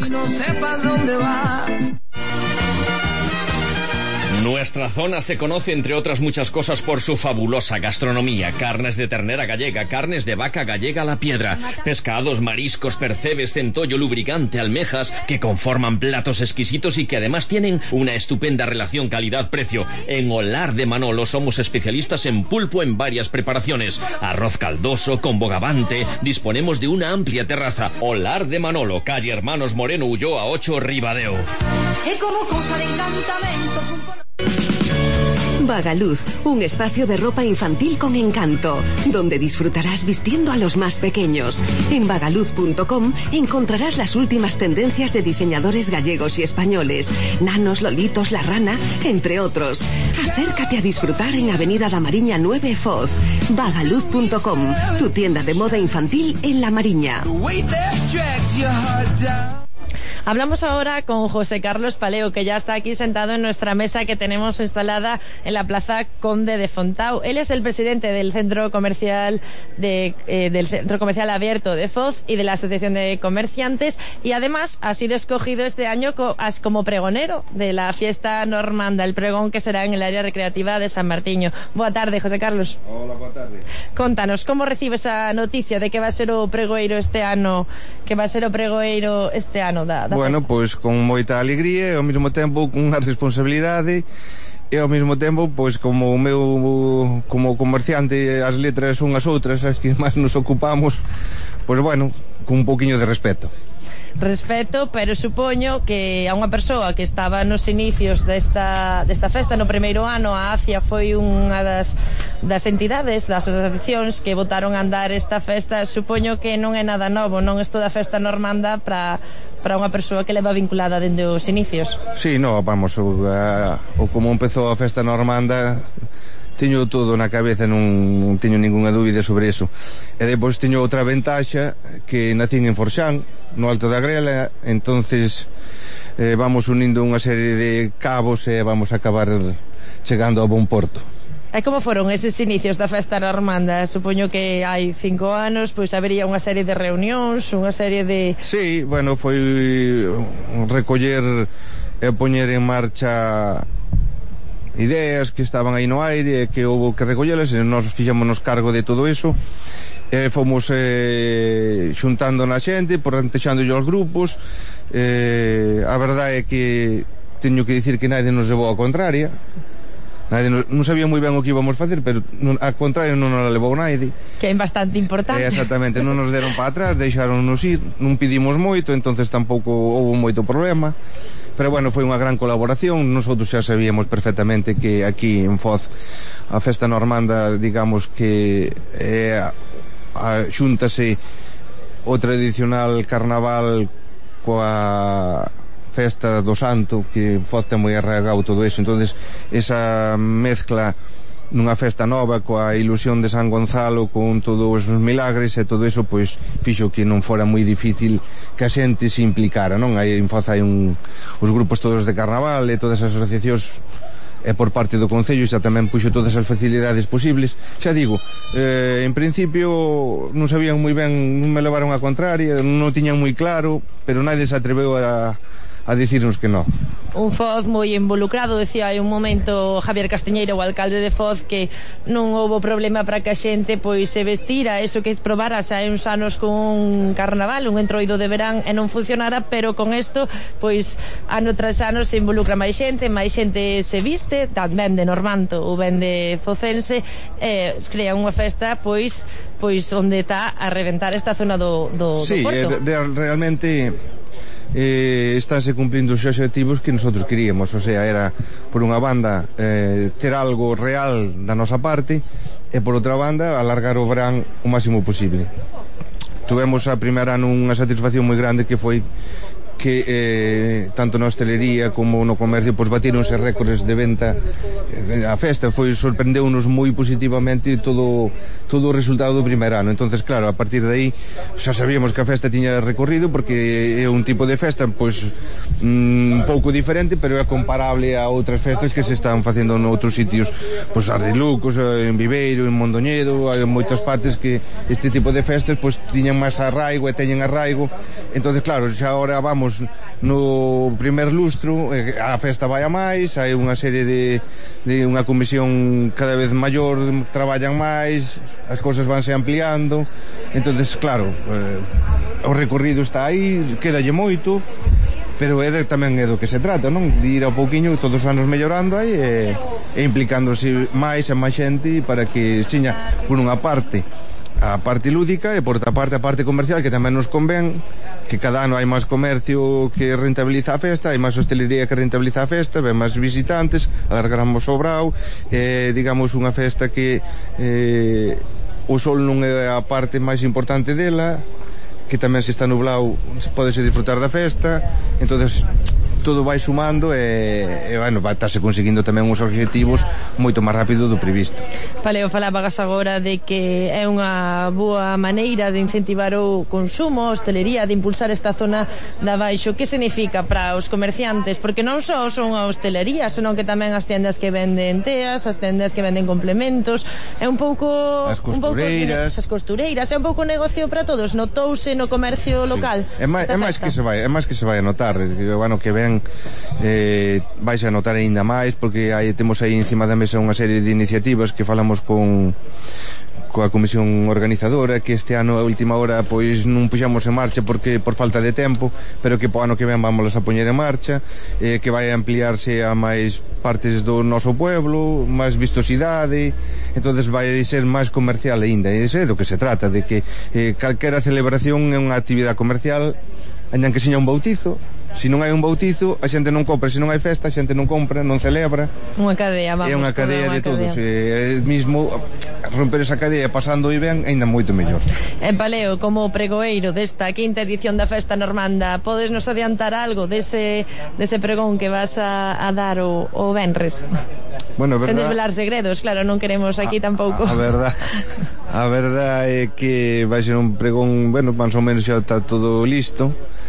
Nuestra zona se conoce, entre otras muchas cosas, por su fabulosa gastronomía. Carnes de ternera gallega, carnes de vaca gallega a la piedra, pescados, mariscos, percebes, centollo, lubricante, almejas, que conforman platos exquisitos y que además tienen una estupenda relación calidad-precio. En Olar de Manolo somos especialistas en pulpo en varias preparaciones. Arroz caldoso, con bogavante. Disponemos de una amplia terraza. Olar de Manolo, calle Hermanos Moreno Ulloa ocho, Ribadeo. Es como cosa de encantamento. Vagaluz, un espacio de ropa infantil con encanto, donde disfrutarás vistiendo a los más pequeños. En vagaluz punto com encontrarás las últimas tendencias de diseñadores gallegos y españoles, Nanos, Lolitos, La Rana, entre otros. Acércate a disfrutar en Avenida La Mariña nueve Foz. vagaluz punto com, tu tienda de moda infantil en La Mariña. Hablamos ahora con José Carlos Paleu, que ya está aquí sentado en nuestra mesa que tenemos instalada en la Plaza Conde de Fontau. Él es el presidente del Centro Comercial de, eh, del Centro Comercial Abierto de Foz y de la Asociación de Comerciantes, y además ha sido escogido este año co como pregonero de la fiesta normanda, el pregón que será en el área recreativa de San Martiño. Boa tarde, José Carlos. Hola, boa tarde. Contanos, como recibes esa noticia de que va a ser o pregoeiro este ano, que va a ser o pregoeiro este ano da, da Bueno, festa? pois con moita alegría e ao mesmo tempo con unha responsabilidade e ao mesmo tempo, pois como o meu como comerciante, as letras son as outras as que máis nos ocupamos, pois bueno, con un poquinho de respeto. Respeto, pero supoño que a unha persoa que estaba nos inicios desta, desta festa no primeiro ano, a ACIA foi unha das, das entidades, das asociacións que botaron a andar esta festa. Supoño que non é nada novo, non é toda a festa normanda para para unha persoa que leva vinculada dende os inicios. Sí, no, vamos, o, a, o como empezou a festa normanda teño todo na cabeza, non, non teño ningunha dúbida sobre eso. E depois teño outra ventaxa, que nacín en Forxán, no Alto da Grela, entonces eh, vamos unindo unha serie de cabos e vamos a acabar chegando a bon porto. E como foron eses inicios da festa normanda? Supoño que hai cinco anos, pois habería unha serie de reunións, unha serie de... Sí, bueno, foi recoller e poñer en marcha ideas que estaban aí no aire e que houve que recollelas, e nós fixámonos cargo de todo eso, e fomos eh, xuntando na xente, porrantexándolle aos grupos. Eh, a verdade é que teño que dicir que nadie nos levou a contraria, nadie nos, non sabía moi ben o que íbamos facer, pero non, a contraria non nos levou nadie, que é bastante importante. eh, exactamente, non nos deron para atrás, deixáronnos ir, non pedimos moito, entonces tampouco houve moito problema. Pero bueno, foi unha gran colaboración. Nosotros xa sabíamos perfectamente que aquí en Foz a festa normanda, digamos que é a, a, xúntase o tradicional carnaval coa festa do Santo, que en Foz ten moi arraigado todo eso. Entonces esa mezcla nunha festa nova coa ilusión de San Gonzalo, con todos os milagres e todo eso, pois fixo que non fora moi difícil que a xente se implicara, non? Aí en Foz hai un, os grupos todos de carnaval e todas as asociacións, e por parte do Concello xa tamén puxo todas as facilidades posibles. Xa digo, eh, en principio non sabían moi ben, non me levaron a contraria, non o tiñan moi claro, pero nadie se atreveu a a decirnos que no. Un Foz moi involucrado, decía hai un momento Javier Castiñeira, o alcalde de Foz, que non houbo problema para que a xente pois se vestira, eso que probara hai uns anos con un carnaval, un entroido de verán e non funcionara, pero con isto pois ano tras ano se involucra máis xente, máis xente se viste, tamén de Normanto ou ben de focense, e crea unha festa pois pois onde está a reventar esta zona do, do, sí, do Porto. Sí, de, realmente eh, estáse cumplindo os objetivos que nosotros queríamos, o sea, era por unha banda eh, ter algo real da nosa parte e por outra banda alargar o verán o máximo posible. Tuvemos a primeira ano unha satisfacción moi grande, que foi que eh, tanto na hostelería como no comercio pois batíronse récords de venta. A festa foi sorprendeunos moi positivamente todo todo o resultado do primeiro ano. Entonces, claro, a partir de aí xa sabíamos que a festa tiña recorrido, porque é un tipo de festa pois un pouco diferente, pero é comparable a outras festas que se están facendo noutros sitios, pois Ardilucos, en Viveiro, en Mondoñedo, hai moitas partes que este tipo de festas pois tiñan máis arraigo e teñen arraigo. Entonces, claro, xa agora vamos no primer lustro, a festa vai a máis, hai unha serie de, de unha comisión cada vez maior, traballan máis, as cousas vanse ampliando. Entonces, claro, eh, o recorrido está aí, quédalle moito, pero é de, tamén é do que se trata, non? De ir a pouquiño, todos os anos mellorando aí e, e implicándose máis e máis xente para que seña, por unha parte, a parte lúdica, e por outra parte a parte comercial, que tamén nos convén, que cada ano hai máis comercio que rentabiliza a festa, hai máis hostelería que rentabiliza a festa, ven máis visitantes, alargamos o brao, eh, digamos unha festa que eh, o sol non é a parte máis importante dela, que tamén se está nublado podese disfrutar da festa. Entonces todo vai sumando e, e bueno, vai estarse conseguindo tamén uns objetivos moito máis rápido do previsto. Paleo, falabas agora de que é unha boa maneira de incentivar o consumo, a hostelería, de impulsar esta zona de abaixo. Que significa para os comerciantes? Porque non só son a hostelería, senón que tamén as tendas que venden teas, as tendas que venden complementos, é un pouco as costureiras, un pouco, as costureiras, é un pouco negocio para todos. Notouse no comercio local. Sí. É máis, é máis que se vai, é máis que se vai a notar, que, bueno, que ven eh, vais a notar aínda máis, porque aí temos aí encima da mesa unha serie de iniciativas que falamos con coa comisión organizadora, que este ano a última hora pois non puxamos en marcha porque por falta de tempo, pero que po ano que ven vamos a poñer en marcha, eh, que vai a ampliarse a máis partes do noso pueblo, máis vistosidade. Entonces vai ser máis comercial aínda, e iso é do que se trata, de que eh, calquera celebración é unha actividade comercial, ainda que seña un bautizo. Se non hai un bautizo, a xente non compra. Se non hai festa, a xente non compra, non celebra. Unha cadea, vamos. É unha cadea de todos. É mismo romper esa cadea pasando e ben, ainda moito mellor. En Paleo, como pregoeiro desta quinta edición da Festa Normanda, podes nos adiantar algo dese, dese pregón que vas a, a dar o, o venres? Bueno, verdad, sen desvelar segredos, claro, non queremos aquí a, tampouco. A, a verdad, a verdad é que vai ser un pregón, bueno, máis ou menos xa está todo listo.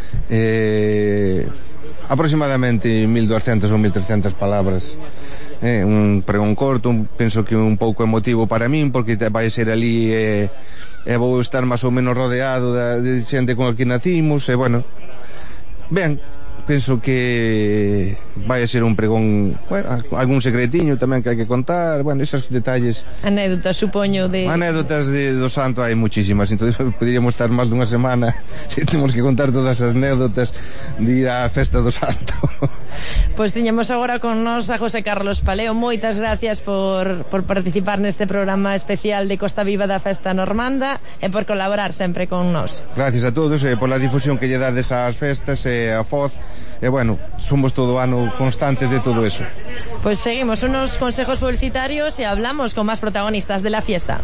Eh, aproximadamente mil doscientas ou mil trescientas palabras, eh, un pregón corto, un, penso que un pouco emotivo para min, porque vai ser ali e eh, eh, vou estar máis ou menos rodeado da, de xente con a que nacimos, e eh, bueno, ben, penso que vai a ser un pregón, bueno, algún secretiño tamén que hai que contar, bueno, esos detalles. Anécdotas, supoño, de... Anécdotas de, do santo hai muchísimas, entonces poderíamos estar máis dunha semana se temos que contar todas as anécdotas de ir á festa do santo. Pois tiñamos agora con nos a José Carlos Paleo. Moitas gracias por, por participar neste programa especial de Costa Viva da Festa Normanda e por colaborar sempre con nos. Gracias a todos e pola difusión que lle dades ás festas e a Foz. E bueno, somos todo ano constantes de todo eso. Pues seguimos unos consejos publicitarios y hablamos con más protagonistas de la fiesta.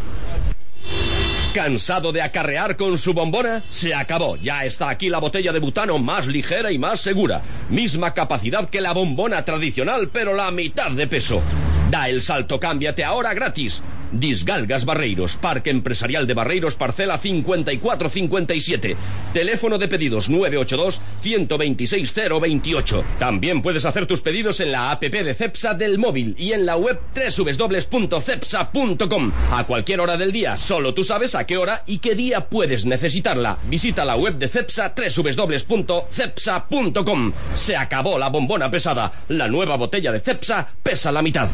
¿Cansado de acarrear con su bombona? Se acabó. Ya está aquí la botella de butano más ligera y más segura. Misma capacidad que la bombona tradicional, pero la mitad de peso. Da el salto, cámbiate ahora gratis. Disgalgas Barreiros, Parque Empresarial de Barreiros, parcela cincuenta y cuatro cincuenta y siete. Teléfono de pedidos nueve ocho dos, uno dos seis, cero dos ocho. También puedes hacer tus pedidos en la app de Cepsa del móvil y en la web doble u doble u doble u punto cepsa punto com. A cualquier hora del día, solo tú sabes a qué hora y qué día puedes necesitarla. Visita la web de Cepsa doble u doble u doble u punto cepsa punto com. Se acabó la bombona pesada. La nueva botella de Cepsa pesa la mitad.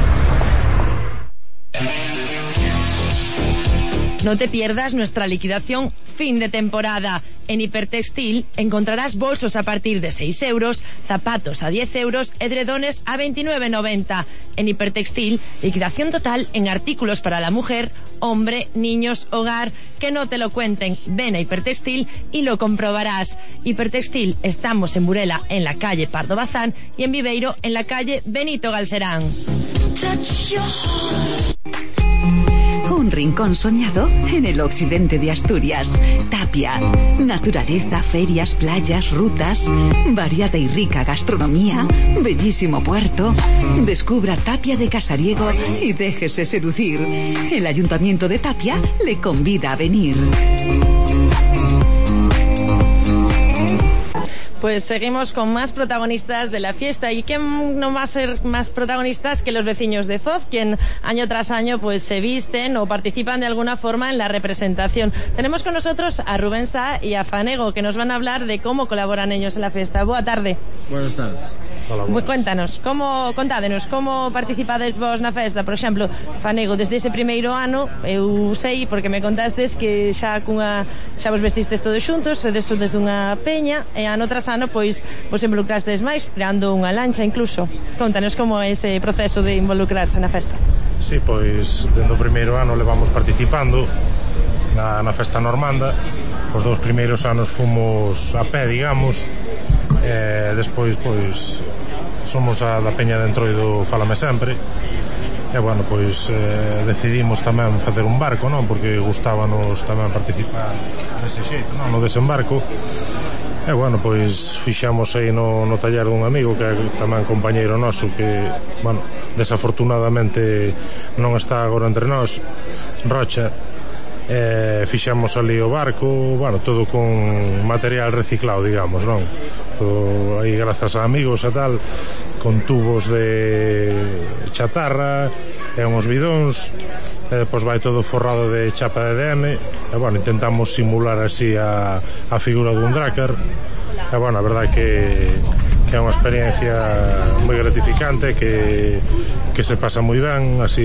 No te pierdas nuestra liquidación fin de temporada. En Hipertextil encontrarás bolsos a partir de seis euros, zapatos a diez euros, edredones a veintinueve noventa. En Hipertextil, liquidación total en artículos para la mujer, hombre, niños, hogar. Que no te lo cuenten. Ven a Hipertextil y lo comprobarás. Hipertextil, estamos en Burela, en la calle Pardo Bazán, y en Viveiro, en la calle Benito Galcerán. Un rincón soñado en el occidente de Asturias. Tapia. Naturaleza, ferias, playas, rutas, variada y rica gastronomía, bellísimo puerto. Descubra Tapia de Casariego y déjese seducir. El Ayuntamiento de Tapia le convida a venir. Pues seguimos con más protagonistas de la fiesta. ¿Y quién no va a ser más protagonistas que los vecinos de Foz, quien año tras año pues se visten o participan de alguna forma en la representación? Tenemos con nosotros a Rubén Sá y a Fanego, que nos van a hablar de cómo colaboran ellos en la fiesta. Boa tarde. Buenas tardes. Hola, buenas. Cuéntanos, como, contádenos, como participades vos na festa? Por exemplo, Fanego, desde ese primeiro ano, eu sei, porque me contastes que xa cunha, xa vos vestistes todos xuntos, desde, desde unha peña, e ano tras ano, pois, vos involucrastes máis, creando unha lancha incluso. Contanos como é ese proceso de involucrarse na festa. Sí, pois, dende o primeiro ano levamos participando na, na festa normanda. Os dous primeiros anos fomos a pé, digamos, e despois, pois, somos a da Peña de Entroido Fálame Sempre. E, bueno, pois, eh, decidimos tamén facer un barco, non? Porque gustábanos tamén participar dese xeito, non? No desembarco. E, bueno, pois, fixamos aí no, no taller dun amigo que é tamén compañeiro noso que, bueno, desafortunadamente non está agora entre nós, Rocha. Eh, fixamos ali o barco, bueno, todo con material reciclado, digamos, non? Todo aí grazas a amigos e tal, con tubos de chatarra e uns bidóns, e depois vai todo forrado de chapa de D M, e, bueno, intentamos simular así a, a figura dun Drakkar, e, bueno, a verdade que que é unha experiencia moi gratificante, que, que se pasa moi ben, así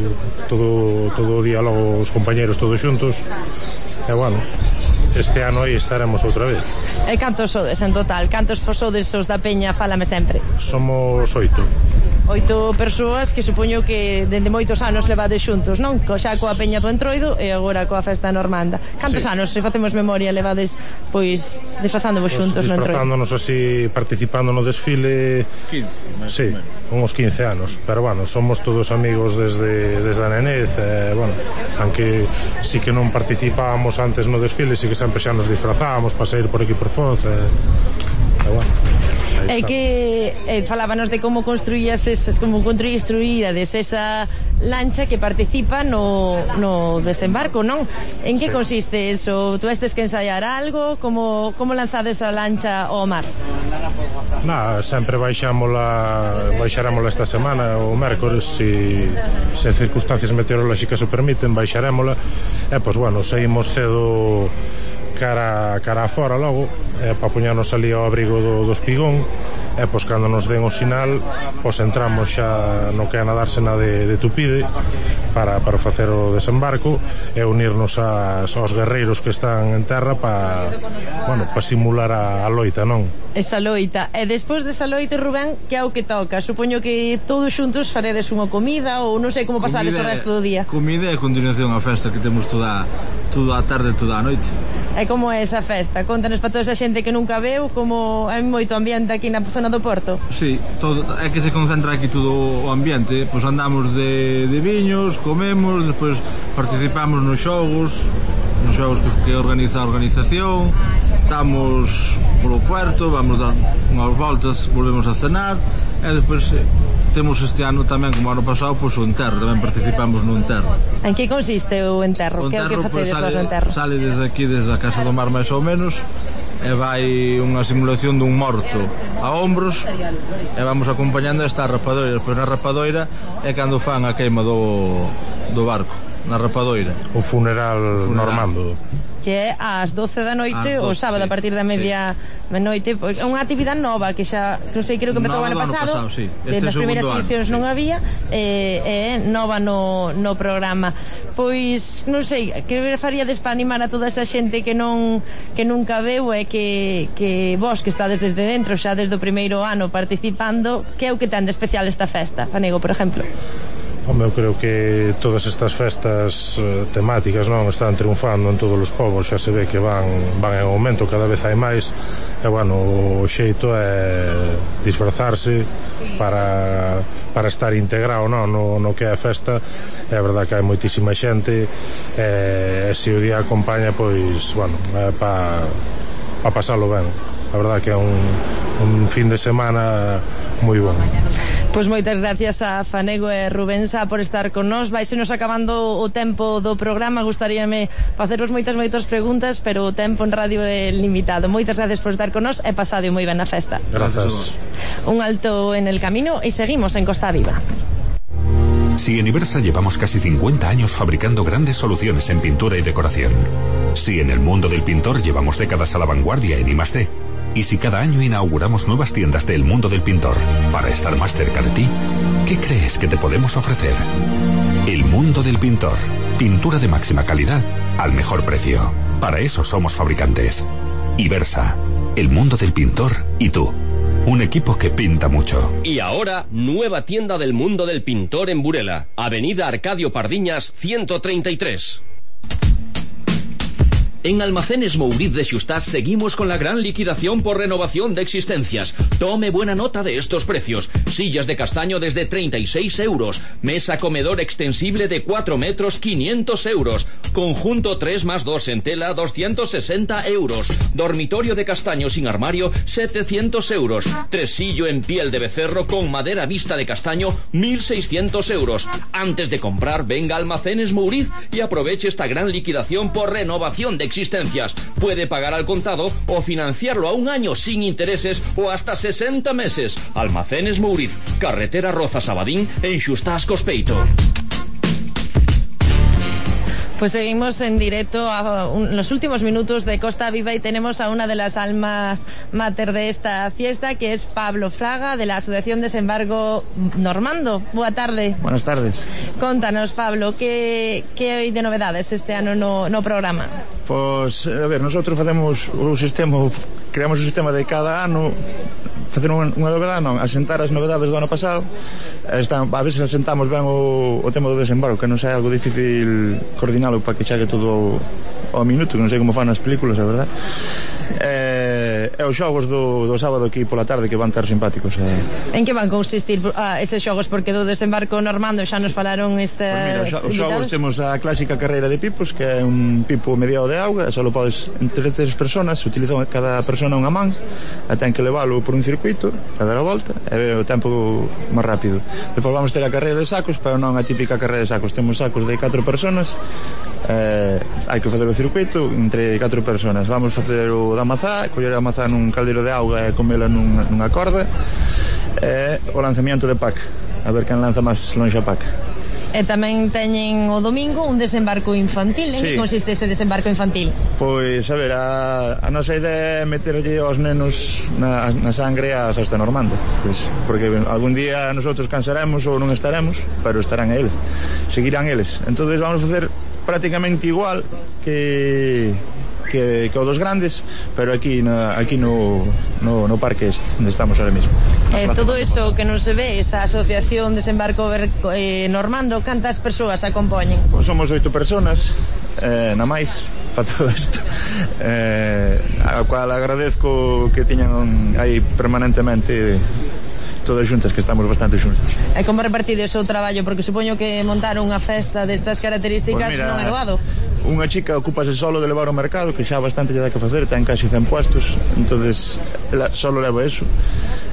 todo, todo o día logo os compañeros todos xuntos, e, bueno, este ano aí estaremos outra vez. E cantos sodes en total? Cantos sodes os da Peña Fálame Sempre? Somos oito. Oito persoas que supoño que dende moitos anos levades xuntos, non? Xa coa Peña do Entroido e agora coa festa normanda. Cantos sí. anos, se facemos memoria, levades pois disfrazándovos xuntos no Entroido? Disfrazándonos así, participando no desfile quince, máis sí, uns quince anos. Pero, bueno, somos todos amigos desde, desde a nenez, eh, bueno, aunque sí que non participábamos antes no desfile, sí que sempre xa nos disfrazábamos para sair por aquí por Foz, e, e bueno. É que eh, falábanos de como construías esas, como construíades esa lancha que participa no, no desembarco, non? En que sí. consiste eso? Tú estes que ensaiar algo? Como, como lanzades a lancha ao mar? Na, sempre baixámola baixarémola esta semana o mércores, se, se circunstancias meteorolóxicas o permiten, baixarémola, e, pois, bueno, saímos cedo cara, cara afora logo, eh, para poñarnos ali ao abrigo do, do espigón, e, pois, cando nos den o sinal, pois, entramos xa no que é na dársena de, de Tupide para, para facer o desembarco e unirnos a, aos guerreiros que están en terra para, bueno, para simular a, a loita, non? Esa loita. E despois desa loita, Rubén, que é o que toca? Supoño que todos xuntos faredes unha comida ou non sei como pasades o resto do día. Comida e a continuación a festa que temos toda, toda a tarde e toda a noite. E como é esa festa? Contanos para toda esa xente que nunca veu, como é moito ambiente aquí na zona do Porto. Sí, todo, é que se concentra aquí todo o ambiente. Pois andamos de, de viños, comemos, despois participamos nos xogos, nos xogos que, que organiza a organización, estamos polo puerto, vamos dar unhas voltas, volvemos a cenar, e despois temos este ano tamén, como ano pasado, pois o enterro, tamén participamos no enterro. En que consiste o enterro? O que é o que enterro, pois, facedes sale, vos o enterro? sale desde aquí, desde a Casa do Mar máis ou menos, e vai unha simulación dun morto a hombros, e vamos acompañando esta rapadoira, pois na rapadoira é cando fan a queima do, do barco, na rapadoira. O funeral, funeral. normando. Que é ás doce da noite, o sábado, sí, a partir da media sí. noite. É unha actividade nova que xa, non sei, creo que empezou o ano pasado, pasado sí. Desde as primeiras edicións sí. non había, e eh, eh, nova no, no programa. Pois, non sei, que faríades para animar a toda esa xente que non que nunca veu e que, que vos que estades desde dentro, xa desde o primeiro ano participando, que é o que ten de especial esta festa, Fanego, por exemplo? Home, eu creo que todas estas festas uh, temáticas non están triunfando en todos os povos, xa se ve que van, van en aumento, cada vez hai máis, e bueno, o xeito é disfrazarse para, para estar integrado non? No, no que é a festa. É verdad que hai moitísima xente, e, e se o día acompaña, pois, bueno, é para pa pasalo ben. A verdad que é un, un fin de semana moi bon. Pois moitas gracias a Fanego e Rubén Sá por estar con nós. Vai se nos acabando o tempo do programa. Gustaríame faceros moitas, moitas preguntas, pero o tempo en radio é limitado. Moitas gracias por estar con nós e pasade moi ben na festa. Gracias. Un alto en el camino e seguimos en Costa Viva. Si en Ibersa llevamos casi cincuenta años fabricando grandes soluciones en pintura y decoración. Si en el mundo del pintor llevamos décadas a la vanguardia en I más D. Y si cada año inauguramos nuevas tiendas del mundo del pintor para estar más cerca de ti, ¿qué crees que te podemos ofrecer? El mundo del pintor. Pintura de máxima calidad al mejor precio. Para eso somos fabricantes. Ibersa. El mundo del pintor y tú. Un equipo que pinta mucho. Y ahora, nueva tienda del mundo del pintor en Burela. Avenida Arcadio Pardiñas, ciento treinta y tres. En Almacenes Mouriz de Xustás seguimos con la gran liquidación por renovación de existencias. Tome buena nota de estos precios. Sillas de castaño desde treinta y seis euros. Mesa comedor extensible de cuatro metros, quinientos euros. Conjunto tres más dos en tela, doscientos sesenta euros. Dormitorio de castaño sin armario, setecientos euros. Tresillo en piel de becerro con madera vista de castaño, mil seiscientos euros. Antes de comprar, venga a Almacenes Mouriz y aproveche esta gran liquidación por renovación de existencias. Puede pagar al contado o financiarlo a un año sin intereses o hasta sesenta meses. Almacenes Mouriz, carretera Rozas Abadín en Xustás Cospeito. Pues seguimos en directo a un, los últimos minutos de Costa Viva y tenemos a una de las almas mater de esta fiesta, que es Pablo Fraga, de la Asociación Desembarco Normando. Boa tarde. Buenas tardes. Contanos, Pablo, que, que hai de novedades este ano no, no programa? Pois, a ver, nosotros facemos o sistema, creamos o sistema de cada ano, facer unha, unha novedade, non, asentar as novedades do ano pasado. Está, a veces asentamos ben o, o tema do desembarco, que non sei, algo difícil coordinalo para que chegue todo ao, ao minuto, que non sei como fan as películas, a verdade. E, e os xogos do, do sábado aquí pola tarde, que van estar simpáticos. E... En que van consistir ah, eses xogos? Porque do desembarco Normando xa nos falaron estas pues mira, os xogos temos a clásica carreira de pipos, que é un pipo mediado de auga, só lo podes entre tres personas, se utiliza cada persona unha man, e ten que leválo por un circuito a dar a volta e o tempo máis rápido. Depois vamos ter a carreira de sacos, pero non a típica carreira de sacos, temos sacos de catro personas, eh, hai que facer o circuito entre catro personas. Vamos facer o da mazá, coller a mazá nun caldero de auga e comela nunha, nunha corda, e o lanzamiento de pack, a ver quen lanza máis longe a pack. E tamén teñen o domingo un desembarco infantil. En sí. Que consiste ese desembarco infantil? Pois, a ver, a, a nosa idea é meterlle aos nenos na, na sangre a festa normanda, pues, porque algún día nosotros cansaremos ou non estaremos, pero estarán eles, seguirán eles. Entonces vamos a facer prácticamente igual que que, que o dos grandes, pero aquí na, aquí no, no, no parque este, onde estamos ahora mismo. Eh, todo eso que non se ve, esa asociación Desembarco eh, Normando, cantas persoas a compoñen? Pues somos oito personas, eh, na máis, para todo isto, eh, a cual agradezco que tiñan aí permanentemente todas xuntas, que estamos bastante xuntas. E como repartides o traballo? Porque supoño que montar unha festa destas características pues mira, non é doado. Unha chica ocúpase solo de levar ao mercado, que xa bastante lle dá que facer, ten casi cen puestos, entonces ela solo leva eso.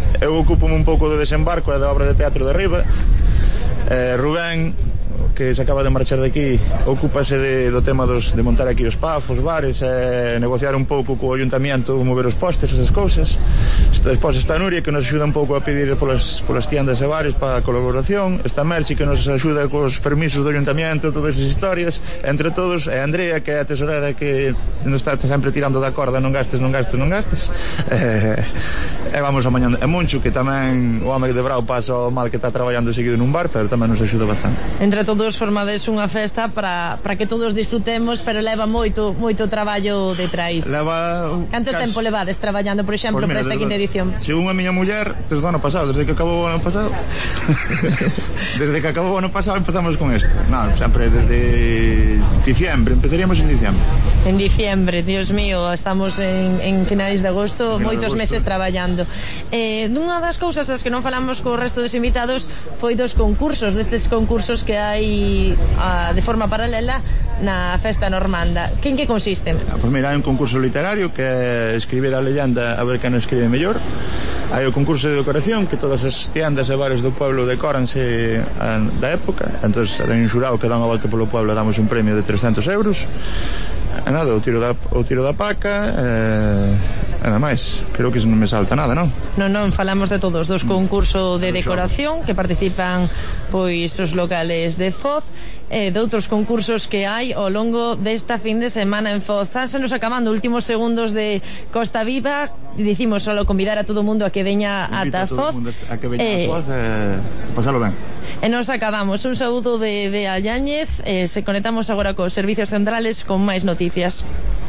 Eu ocupo un pouco do desembarco e da obra de teatro de arriba. eh, Rubén, que se acaba de marchar de aquí, ocúpase de, do tema dos, de montar aquí os pafos, bares, e negociar un pouco co ayuntamiento, mover os postes, esas cousas. Despois está Nuria, que nos axuda un pouco a pedir polas, polas tiendas e bares para a colaboración. Está Merchi, que nos axuda cos permisos do ayuntamiento, todas esas historias. Entre todos, é Andrea, que é a tesorera, que nos está sempre tirando da corda, non gastes, non gastes, non gastes. E, e vamos amanhã. E Moncho, que tamén o home de Brao pasa o mal, que está traballando seguido nun bar, pero tamén nos axuda bastante. Entre todos formades unha festa para, para que todos disfrutemos, pero leva moito moito traballo detrás. Leva... Canto Cas... tempo levades traballando, por exemplo, pues mira, para esta quinta edición? Según a miña muller, desde o ano pasado, desde que acabou o ano pasado. Desde que acabou o ano pasado empezamos con isto. Non, sempre desde diciembre, empezaríamos en diciembre. En diciembre, Dios mío, estamos en, en finais de agosto, moitos de agosto. meses traballando. Eh, dunha das cousas das que non falamos co resto dos invitados foi dos concursos, destes concursos que hai a, de forma paralela na festa normanda. Que en que consisten? Ah, pues mira, hai un concurso literario que é escribir a leyenda a ver quen escribe mellor. Hai o concurso de decoración, que todas as tiendas e bares do pueblo decoranse a, da época. Entón, hai un xurado que dá unha volta polo pueblo, damos un premio de trescentos euros. E nada, o tiro da, o tiro da paca, e, e nada máis. Creo que non me salta nada, non? Non, non, falamos de todos, dos concursos de decoración que participan pois os locales de Foz, e de outros concursos que hai ao longo desta fin de semana en Foz. Se nos acabando últimos segundos de Costa Viva, dicimos solo convidar a todo o mundo a que veña ata Foz, a que veña eh, a Foz e eh, pasalo ben. E nos acabamos. Un saúdo de, de Alláñez. Eh, se conectamos agora cos servicios centrales con máis noticias.